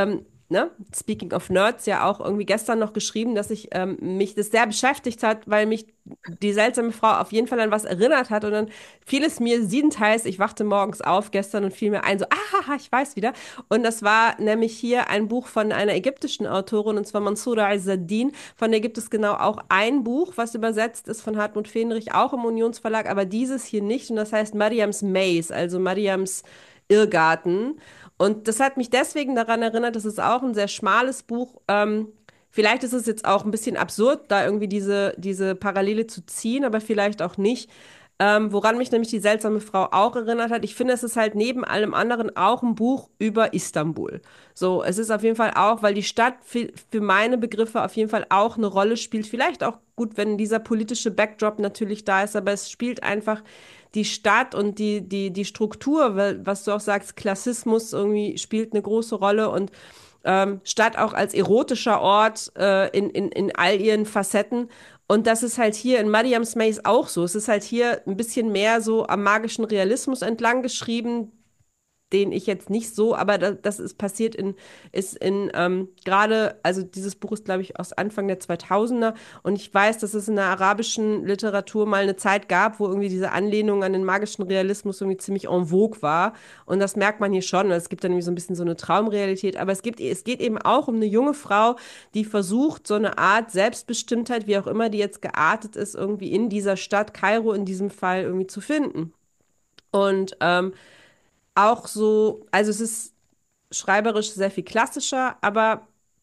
ne, speaking of Nerds, ja auch irgendwie gestern noch geschrieben, dass mich das sehr beschäftigt hat, weil mich die seltsame Frau auf jeden Fall an was erinnert hat und dann fiel es mir siebenteils, ich wachte morgens auf gestern und fiel mir ein, so, ah, ich weiß wieder. Und das war nämlich hier ein Buch von einer ägyptischen Autorin, und zwar Mansoura Izzeddin. Von der gibt es genau auch ein Buch, was übersetzt ist von Hartmut Fehrenrich, auch im Unionsverlag, aber dieses hier nicht. Und das heißt Mariams Maze, also Mariams Irrgarten. Und das hat mich deswegen daran erinnert, das ist auch ein sehr schmales Buch. Vielleicht ist es jetzt auch ein bisschen absurd, da irgendwie diese Parallele zu ziehen, aber vielleicht auch nicht. Woran mich nämlich die seltsame Frau auch erinnert hat, ich finde, es ist halt neben allem anderen auch ein Buch über Istanbul. So, es ist auf jeden Fall auch, weil die Stadt für meine Begriffe auf jeden Fall auch eine Rolle spielt. Vielleicht auch gut, wenn dieser politische Backdrop natürlich da ist, aber es spielt einfach die Stadt und die Struktur, weil, was du auch sagst, Klassismus irgendwie spielt eine große Rolle und Stadt auch als erotischer Ort in all ihren Facetten. Und das ist halt hier in Mariams Maze auch so. Es ist halt hier ein bisschen mehr so am magischen Realismus entlang geschrieben, den ich jetzt nicht so, aber das ist passiert ist in gerade, also dieses Buch ist, glaube ich, aus Anfang der 2000er und ich weiß, dass es in der arabischen Literatur mal eine Zeit gab, wo irgendwie diese Anlehnung an den magischen Realismus irgendwie ziemlich en vogue war und das merkt man hier schon, es gibt dann irgendwie so ein bisschen so eine Traumrealität, aber es geht eben auch um eine junge Frau, die versucht, so eine Art Selbstbestimmtheit, wie auch immer die jetzt geartet ist, irgendwie in dieser Stadt, Kairo in diesem Fall, irgendwie zu finden. Und auch so, also es ist schreiberisch sehr viel klassischer, aber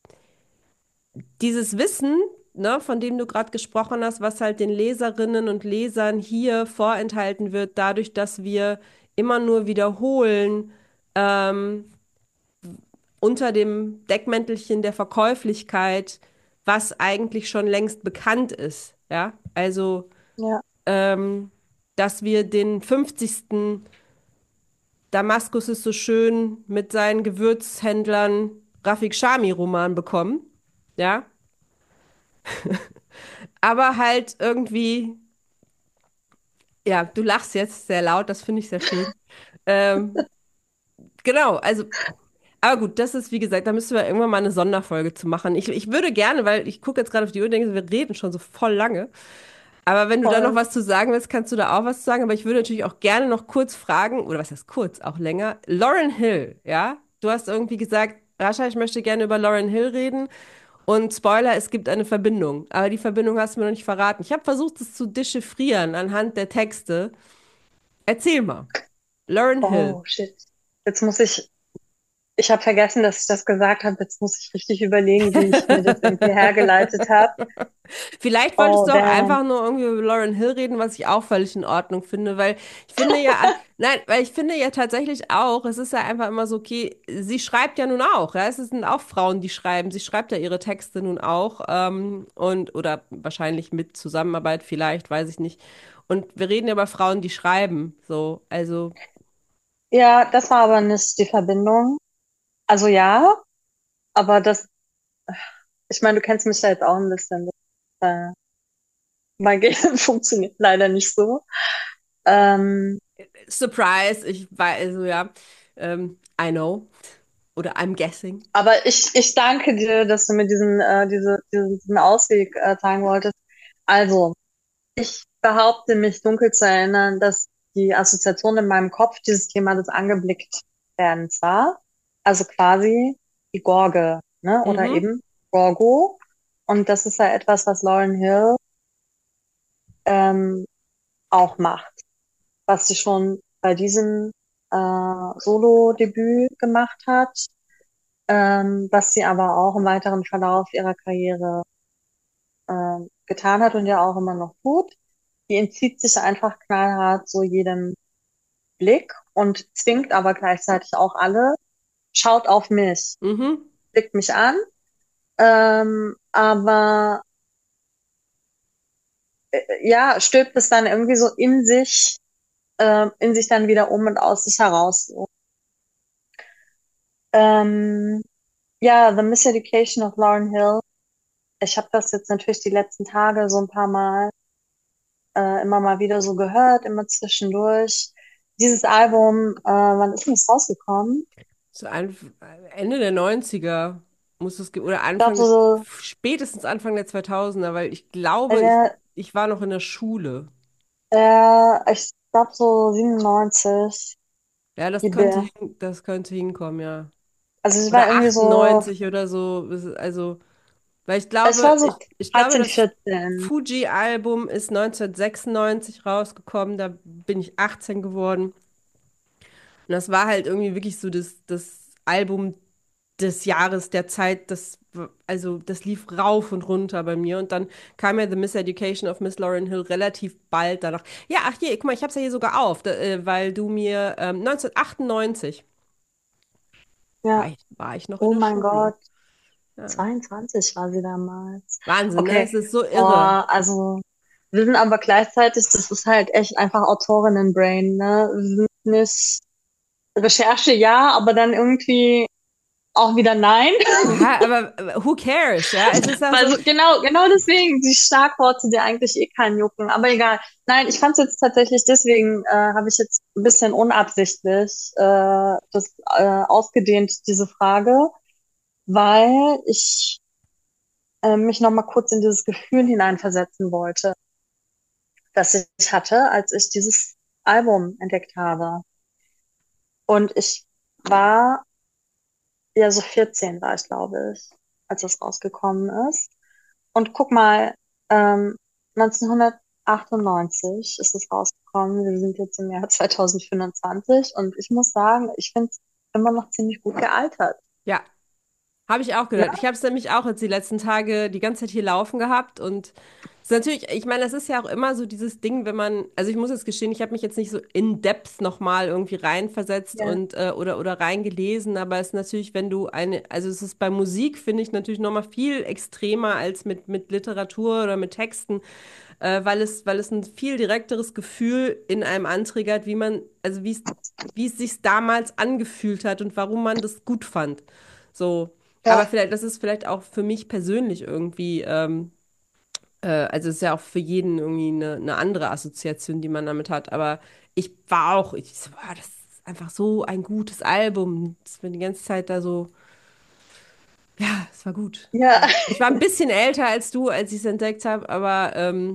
dieses Wissen, ne, von dem du gerade gesprochen hast, was halt den Leserinnen und Lesern hier vorenthalten wird, dadurch, dass wir immer nur wiederholen, ähm, unter dem Deckmäntelchen der Verkäuflichkeit, was eigentlich schon längst bekannt ist, ja, also, Ja, ähm, dass wir den 50. Damaskus ist so schön mit seinen Gewürzhändlern Rafik Shami-Roman bekommen. Ja. Aber halt irgendwie, ja, du lachst jetzt sehr laut, das finde ich sehr schön. Ähm, genau, also, aber gut, das ist, wie gesagt, da müssen wir irgendwann mal eine Sonderfolge zu machen. Ich würde gerne, weil ich gucke jetzt gerade auf die Uhr und denke, wir reden schon so voll lange. Aber wenn du da noch voll. was zu sagen willst, kannst du da auch was zu sagen. Aber ich würde natürlich auch gerne noch kurz fragen, oder was heißt kurz, auch länger. Lauryn Hill, ja? Du hast irgendwie gesagt, Rascha, ich möchte gerne über Lauryn Hill reden. Und Spoiler, es gibt eine Verbindung. Aber die Verbindung hast du mir noch nicht verraten. Ich habe versucht, es zu dechiffrieren anhand der Texte. Erzähl mal. Lauryn Hill. Oh, shit. Jetzt muss ich habe vergessen, dass ich das gesagt habe. Jetzt muss ich richtig überlegen, wie ich mir das irgendwie hergeleitet habe. Vielleicht wolltest Oh, du auch damn. einfach nur irgendwie über Lauryn Hill reden, was ich auch völlig in Ordnung finde, weil ich finde ja, nein, weil ich finde ja tatsächlich auch, es ist ja einfach immer so, okay, sie schreibt ja nun auch, ja, es sind auch Frauen, die schreiben, sie schreibt ja ihre Texte nun auch und oder wahrscheinlich mit Zusammenarbeit vielleicht, weiß ich nicht. Und wir reden ja über Frauen, die schreiben, so, also, Ja, das war aber nicht die Verbindung. Also ja, aber ich meine, du kennst mich ja jetzt auch ein bisschen. Äh, Mein Gehirn funktioniert leider nicht so. Ähm, Surprise, ich weiß, also ja, I know oder I'm guessing. aber ich danke dir, dass du mir diesen Ausweg zeigen wolltest. Also, ich behaupte mich dunkel zu erinnern, dass die Assoziation in meinem Kopf dieses Thema des angeblickt werden war. Also quasi die Gorge, ne? Oder Mhm, eben Gorgo. Und das ist ja etwas, was Lauryn Hill ähm, auch macht, was sie schon bei diesem Solo-Debüt gemacht hat, was sie aber auch im weiteren Verlauf ihrer Karriere getan hat und ja auch immer noch tut. Die entzieht sich einfach knallhart so jedem Blick und zwingt aber gleichzeitig auch alle, schaut auf mich, mhm. blickt mich an, aber ja, stülpt es dann irgendwie so in sich dann wieder um und aus sich heraus. So. Ähm, ja, The Miseducation of Lauryn Hill. Ich habe das jetzt natürlich die letzten Tage so ein paar Mal immer mal wieder so gehört, immer zwischendurch. Dieses Album, wann ist denn das rausgekommen? So Ende der Neunziger. muss es, oder Ich glaube so, spätestens Anfang der 2000er, weil ich glaube, äh, ich war noch in der Schule. ich glaube so 97, Ja, IB. das könnte hinkommen, ja. Also es war Oder irgendwie so, 98 oder so. Also, weil es war so ich glaube, 13, das 14. Fuji-Album ist 1996 rausgekommen, da bin ich 18 geworden. Und das war halt irgendwie wirklich so das Album des Jahres, der Zeit, also das lief rauf und runter bei mir. Und dann kam ja The Miseducation of Miss Lauryn Hill relativ bald danach. Ja, ach hier, guck mal, ich hab's ja hier sogar auf, weil du mir 1998 Ja, war ich noch in oh der mein Schule. Gott, Ja. 22 war sie damals. Wahnsinn, ne? Okay, Es ist so irre. boah, also wir sind aber gleichzeitig, das ist halt echt einfach Autorinnen-Brain, ne? Wir sind nicht Recherche ja, aber dann irgendwie auch wieder nein. Ja, aber who cares? Ja, es ist auch Weil so, so, genau deswegen, die Schlagworte, die eigentlich eh keinen jucken. Aber egal. Nein, ich fand es jetzt tatsächlich, deswegen habe ich jetzt ein bisschen unabsichtlich das ausgedehnt, diese Frage, weil ich mich noch mal kurz in dieses Gefühl hineinversetzen wollte, das ich hatte, als ich dieses Album entdeckt habe. Und ich war, ja, so 14 war ich, glaube ich, als das rausgekommen ist. Und guck mal, 1998 ist es rausgekommen. Wir sind jetzt im Jahr 2025 und ich muss sagen, ich finde es immer noch ziemlich gut gealtert. ja, habe ich auch Ne? gedacht. Ich habe es nämlich auch jetzt die letzten Tage die ganze Zeit hier laufen gehabt und es ist natürlich, ich meine, das ist ja auch immer so dieses Ding, wenn man, also ich muss jetzt gestehen, ich habe mich jetzt nicht so in depth nochmal irgendwie reinversetzt Ja, und oder reingelesen, aber es ist natürlich, wenn du also es ist bei Musik, finde ich natürlich nochmal viel extremer als mit Literatur oder mit Texten, weil es ein viel direkteres Gefühl in einem antriggert, also wie es sich damals angefühlt hat und warum man das gut fand. So. Aber ja, vielleicht, das ist vielleicht auch für mich persönlich irgendwie, also es ist ja auch für jeden irgendwie eine andere Assoziation, die man damit hat. Aber ich so, boah, das ist einfach so ein gutes Album. Das war die ganze Zeit da so, ja, es war gut. ja, Ich war ein bisschen älter als du, als ich es entdeckt habe, aber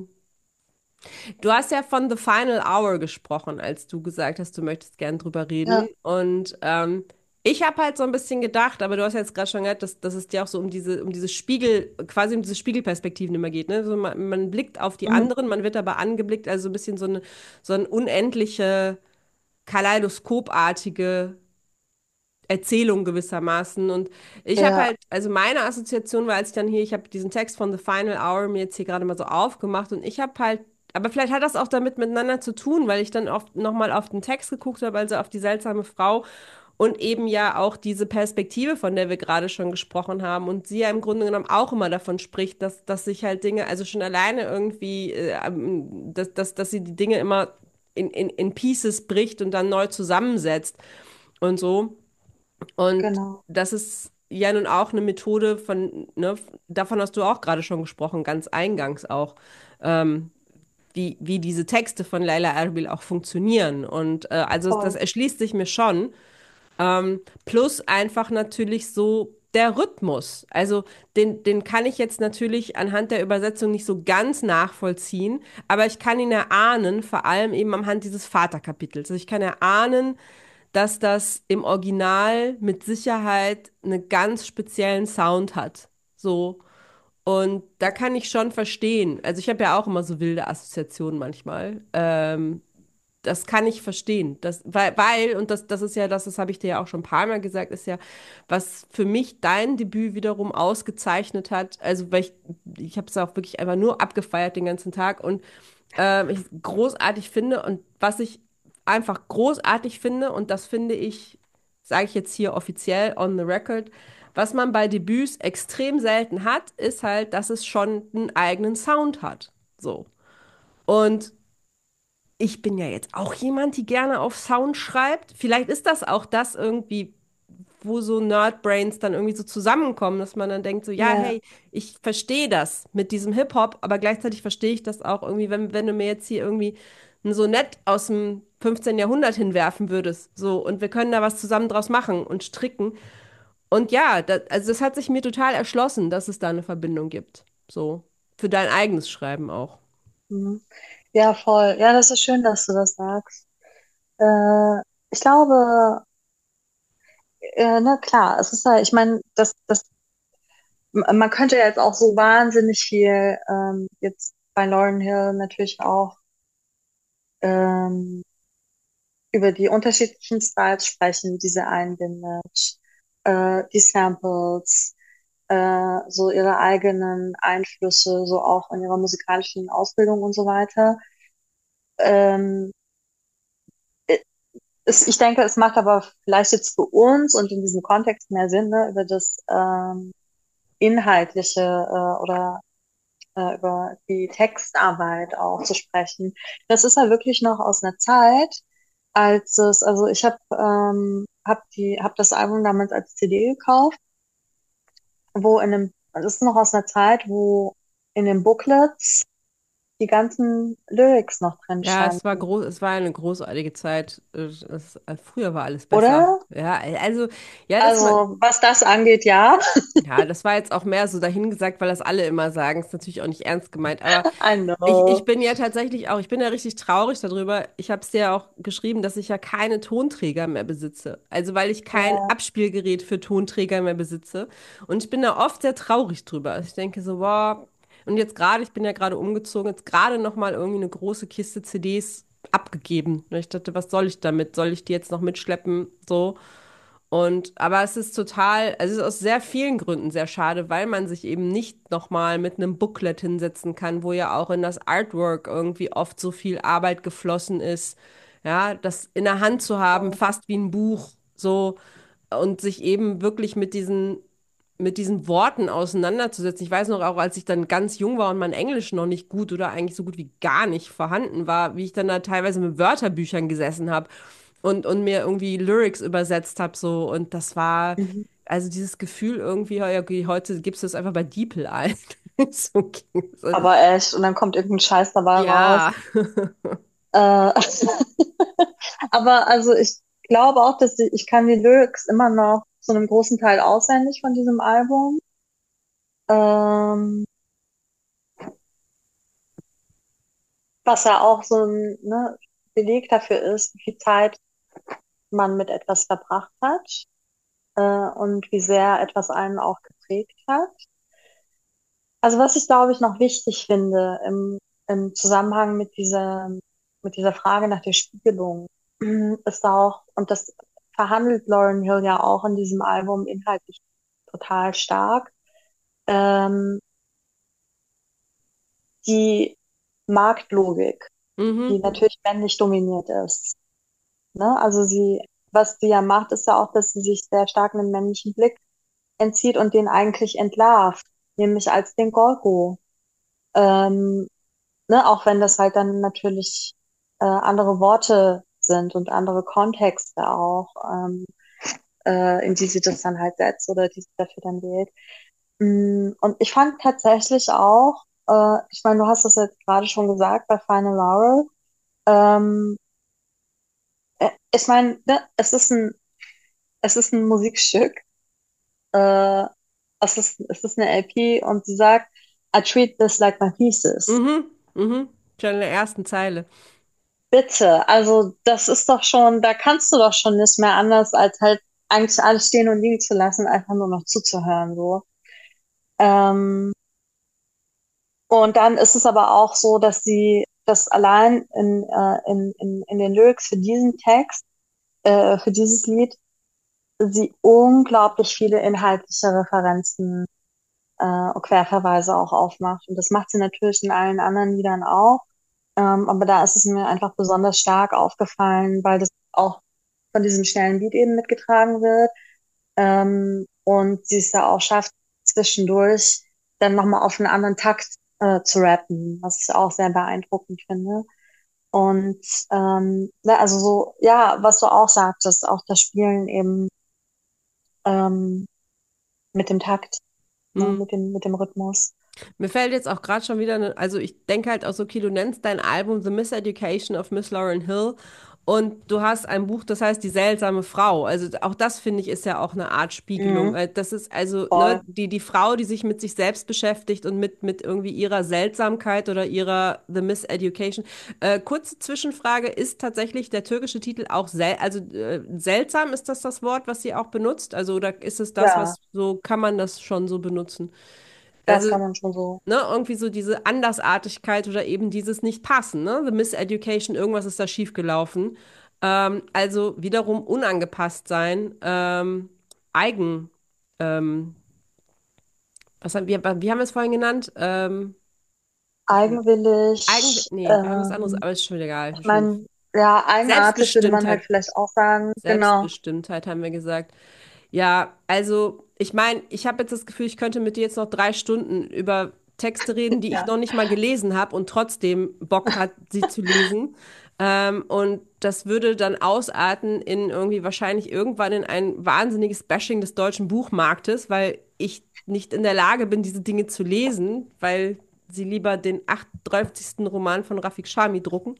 du hast ja von The Final Hour gesprochen, als du gesagt hast, du möchtest gern drüber reden. ja, Und ich habe halt so ein bisschen gedacht, aber du hast ja jetzt gerade schon gehört, dass es dir auch so um diese quasi um diese Spiegelperspektiven immer geht. Ne? So man blickt auf die mhm, anderen, man wird aber angeblickt, also so ein bisschen so eine unendliche, kaleidoskopartige Erzählung gewissermaßen. Und ich habe ja, halt, also meine Assoziation war, als ich dann hier, ich habe diesen Text von The Final Hour mir jetzt hier gerade mal so aufgemacht und ich habe halt, aber vielleicht hat das auch damit miteinander zu tun, weil ich dann oft nochmal auf den Text geguckt habe, also auf die seltsame Frau und eben ja auch diese Perspektive, von der wir gerade schon gesprochen haben und sie ja im Grunde genommen auch immer davon spricht, dass sich halt Dinge, also schon alleine irgendwie, dass sie die Dinge immer in Pieces bricht und dann neu zusammensetzt und so. Und genau. das ist ja nun auch eine Methode ne, davon hast du auch gerade schon gesprochen, ganz eingangs auch, ähm, wie diese Texte von Laila Erbil auch funktionieren. Und also das Voll. erschließt sich mir schon. Plus einfach natürlich so der Rhythmus. Also den kann ich jetzt natürlich anhand der Übersetzung nicht so ganz nachvollziehen, aber ich kann ihn erahnen, vor allem eben anhand dieses Vaterkapitels. Also ich kann erahnen, dass das im Original mit Sicherheit einen ganz speziellen Sound hat. So. Und da kann ich schon verstehen. Also ich habe ja auch immer so wilde Assoziationen manchmal. Das kann ich verstehen. Und das ist ja das habe ich dir ja auch schon ein paar Mal gesagt, ist ja, was für mich dein Debüt wiederum ausgezeichnet hat. Also, ich habe es auch wirklich einfach nur abgefeiert den ganzen Tag und ich großartig finde und was ich einfach großartig finde, und das finde ich, sage ich jetzt hier offiziell on the record, was man bei Debüts extrem selten hat, ist halt, dass es schon einen eigenen Sound hat. So. Und ich bin ja jetzt auch jemand, die gerne auf Sound schreibt. Vielleicht ist das auch das irgendwie, wo so Nerdbrains dann irgendwie so zusammenkommen, dass man dann denkt so, ja, Ja, hey, ich verstehe das mit diesem Hip-Hop, aber gleichzeitig verstehe ich das auch irgendwie, wenn du mir jetzt hier irgendwie ein Sonett aus dem 15. Jahrhundert hinwerfen würdest, so, und wir können da was zusammen draus machen und stricken. Und ja, also das hat sich mir total erschlossen, dass es da eine Verbindung gibt. So, für dein eigenes Schreiben auch. Mhm. Ja, voll. Ja, das ist schön, dass du das sagst. Ich glaube, na klar, es ist halt, ich meine, man könnte jetzt auch so wahnsinnig viel, jetzt bei Lauryn Hill natürlich auch, ähm, über die unterschiedlichen Styles sprechen, die sie einbindet, die Samples, so ihre eigenen Einflüsse, so auch in ihrer musikalischen Ausbildung und so weiter. Ähm, ich denke, es macht aber vielleicht jetzt für uns und in diesem Kontext mehr Sinn, ne, über das Inhaltliche oder über die Textarbeit auch zu sprechen. Das ist ja wirklich noch aus einer Zeit, also ich hab das Album damals als CD gekauft, das ist noch aus einer Zeit, wo in den Booklets die ganzen Lyrics noch drin Ja, es war standen, groß, es war eine großartige Zeit. Früher war alles besser. oder? Ja, also, ja, Also, was das angeht, ja. ja, das war jetzt auch mehr so dahingesagt, weil das alle immer sagen. Ist natürlich auch nicht ernst gemeint. Aber I ich know. bin ja tatsächlich auch, ich bin ja richtig traurig darüber. Ich habe es dir ja auch geschrieben, dass ich ja keine Tonträger mehr besitze. Also, weil ich kein Ja. Abspielgerät für Tonträger mehr besitze. Und ich bin da oft sehr traurig drüber. Also ich denke so, boah, und jetzt gerade, ich bin ja gerade umgezogen, jetzt gerade nochmal irgendwie eine große Kiste CDs abgegeben. Und ich dachte, was soll ich damit? Soll ich die jetzt noch mitschleppen? So. Aber es ist total, also es ist aus sehr vielen Gründen sehr schade, weil man sich eben nicht nochmal mit einem Booklet hinsetzen kann, wo ja auch in das Artwork irgendwie oft so viel Arbeit geflossen ist. Ja, das in der Hand zu haben, fast wie ein Buch, so, und sich eben wirklich mit diesen Worten auseinanderzusetzen. Ich weiß noch auch, als ich dann ganz jung war und mein Englisch noch nicht gut oder eigentlich so gut wie gar nicht vorhanden war, wie ich dann da teilweise mit Wörterbüchern gesessen habe und mir irgendwie Lyrics übersetzt habe, so. Und das war, Mhm. also dieses Gefühl irgendwie, ja, okay, heute gibst du es einfach bei DeepL ein. So ging's. Aber echt, und dann kommt irgendein Scheiß dabei raus. Ja. Äh, aber also ich glaube auch, ich kann die Lyrics immer noch zu einem großen Teil auswendig von diesem Album. Ähm, was ja auch so ein Beleg dafür ist, wie viel Zeit man mit etwas verbracht hat und wie sehr etwas einen auch geprägt hat. Also was ich glaube ich noch wichtig finde im Zusammenhang mit dieser Frage nach der Spiegelung, ist auch, und das verhandelt Lauryn Hill ja auch in diesem Album inhaltlich total stark, ähm, die Marktlogik, die Mhm. natürlich männlich dominiert ist. Ne? Was sie ja macht, ist ja auch, dass sie sich sehr stark einem männlichen Blick entzieht und den eigentlich entlarvt, nämlich als den Golgo. Ähm, ne? Auch wenn das halt dann natürlich andere Worte sind und andere Kontexte auch, in die sie das dann halt setzt oder die sie dafür dann wählt. Und ich fand tatsächlich auch, ich meine, du hast das jetzt gerade schon gesagt bei Final Laurel, ähm, ich meine, ne, es ist ein Musikstück, äh, es ist eine LP und sie sagt, I treat this like my thesis. Mhm. Mhm. Schon in der ersten Zeile. Bitte, also das ist doch schon, da kannst du doch schon nicht mehr anders, als halt eigentlich alles stehen und liegen zu lassen, einfach nur noch zuzuhören, so. Ähm, und dann ist es aber auch so, dass sie das allein in den Lyrics für diesen Text, für dieses Lied, sie unglaublich viele inhaltliche Referenzen und Querverweise auch aufmacht. Und das macht sie natürlich in allen anderen Liedern auch. Aber da ist es mir einfach besonders stark aufgefallen, weil das auch von diesem schnellen Beat eben mitgetragen wird. Und sie es ja auch schafft, zwischendurch dann nochmal auf einen anderen Takt zu rappen, was ich auch sehr beeindruckend finde. Und also so, ja, was du auch sagtest, auch das Spielen eben ähm, mit dem Takt, ne, Mhm. mit dem Rhythmus. Mir fällt jetzt auch gerade schon wieder, also ich denke halt auch so, okay, du nennst dein Album The Miseducation of Miss Lauryn Hill Und du hast ein Buch, das heißt Die seltsame Frau. Also auch das, finde ich, ist ja auch eine Art Spiegelung. Mhm. Das ist also Voll. ne, die Frau, die sich mit sich selbst beschäftigt und mit irgendwie ihrer Seltsamkeit oder ihrer The Miseducation. Kurze Zwischenfrage, ist tatsächlich der türkische Titel auch seltsam? Ist das Wort, was sie auch benutzt? Also oder ist es das, Ja, was so, kann man das schon so benutzen? das Also kann man schon so. ne, irgendwie so diese Andersartigkeit oder eben dieses Nicht-Passen, ne? The Miseducation, irgendwas ist da schiefgelaufen. Also wiederum unangepasst sein, eigen, ähm, wie haben wir es vorhin genannt? Eigenwillig, Nee, wir haben was anderes, aber ist schon wieder egal. ich meine, ja, eigenartig würde man Selbstbestimmtheit. halt vielleicht auch sagen. Genau. Selbstbestimmtheit haben wir gesagt. Ja, also ich meine, ich habe jetzt das Gefühl, ich könnte mit dir jetzt noch 3 Stunden über Texte reden, die ich Ja. noch nicht mal gelesen habe und trotzdem Bock hat, sie zu lesen. Und das würde dann ausarten in irgendwie wahrscheinlich irgendwann in ein wahnsinniges Bashing des deutschen Buchmarktes, weil ich nicht in der Lage bin, diese Dinge zu lesen, weil sie lieber den 38. Roman von Rafik Chami drucken.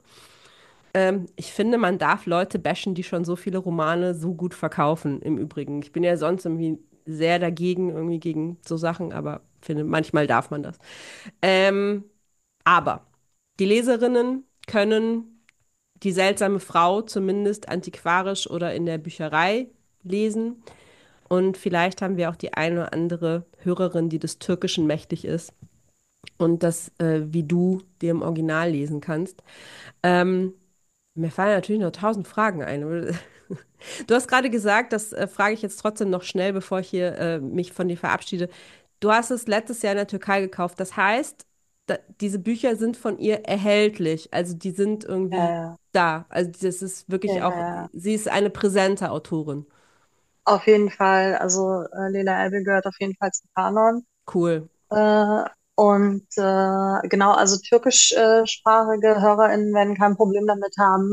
Ich finde, man darf Leute bashen, die schon so viele Romane so gut verkaufen, im Übrigen. Ich bin ja sonst irgendwie sehr dagegen, irgendwie gegen so Sachen, aber finde, manchmal darf man das. Ähm, aber die Leserinnen können die seltsame Frau zumindest antiquarisch oder in der Bücherei lesen. Und vielleicht haben wir auch die eine oder andere Hörerin, die des Türkischen mächtig ist und das wie du dir im Original lesen kannst. Ähm, Mir fallen natürlich noch 1000 Fragen ein. Du hast gerade gesagt, das frage ich jetzt trotzdem noch schnell, bevor ich hier mich von dir verabschiede. Du hast es letztes Jahr in der Türkei gekauft. Das heißt, diese Bücher sind von ihr erhältlich. Also die sind Ja, irgendwie ja, da. Also das ist ja, wirklich ja, auch, ja. sie ist eine präsente Autorin. Auf jeden Fall. Also Leila Erbil gehört auf jeden Fall zum Kanon. Cool. Äh, und genau, also türkischsprachige HörerInnen werden kein Problem damit haben,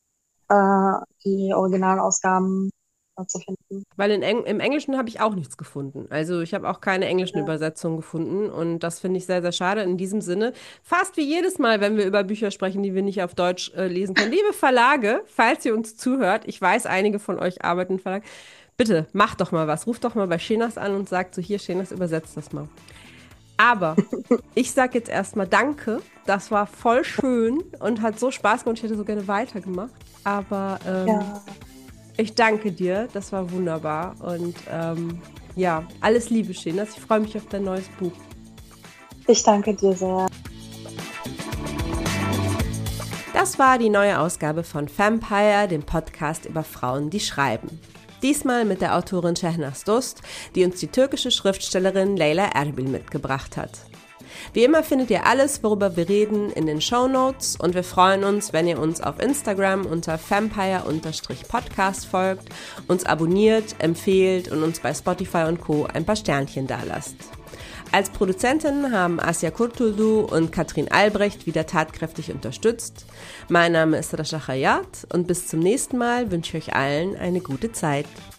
die Originalausgaben zu finden. Weil im Englischen habe ich auch nichts gefunden. Also ich habe auch keine englischen Ja. Übersetzungen gefunden und das finde ich sehr, sehr schade. In diesem Sinne, fast wie jedes Mal, wenn wir über Bücher sprechen, die wir nicht auf Deutsch lesen können. Liebe Verlage, falls ihr uns zuhört, ich weiß, einige von euch arbeiten im Verlag, bitte macht doch mal was. Ruft doch mal bei Schenas an und sagt so, hier, Schenas, übersetzt das mal. Aber ich sage jetzt erstmal Danke. Das war voll schön und hat so Spaß gemacht. Ich hätte so gerne weitergemacht. Aber Ja, ich danke dir, das war wunderbar und ja, alles Liebe, Schenas. Ich freue mich auf dein neues Buch. ich danke dir sehr. Das war die neue Ausgabe von Vampire, dem Podcast über Frauen, die schreiben. Diesmal mit der Autorin Şehnaz Dost, die uns die türkische Schriftstellerin Leyla Erbil mitgebracht hat. Wie immer findet ihr alles, worüber wir reden, in den Shownotes und wir freuen uns, wenn ihr uns auf Instagram unter vampire_podcast folgt, uns abonniert, empfehlt und uns bei Spotify und Co. ein paar Sternchen dalasst. Als Produzentinnen haben Asya Kurtuldu und Katrin Albrecht wieder tatkräftig unterstützt. Mein Name ist Rasha Khayat und bis zum nächsten Mal wünsche ich euch allen eine gute Zeit.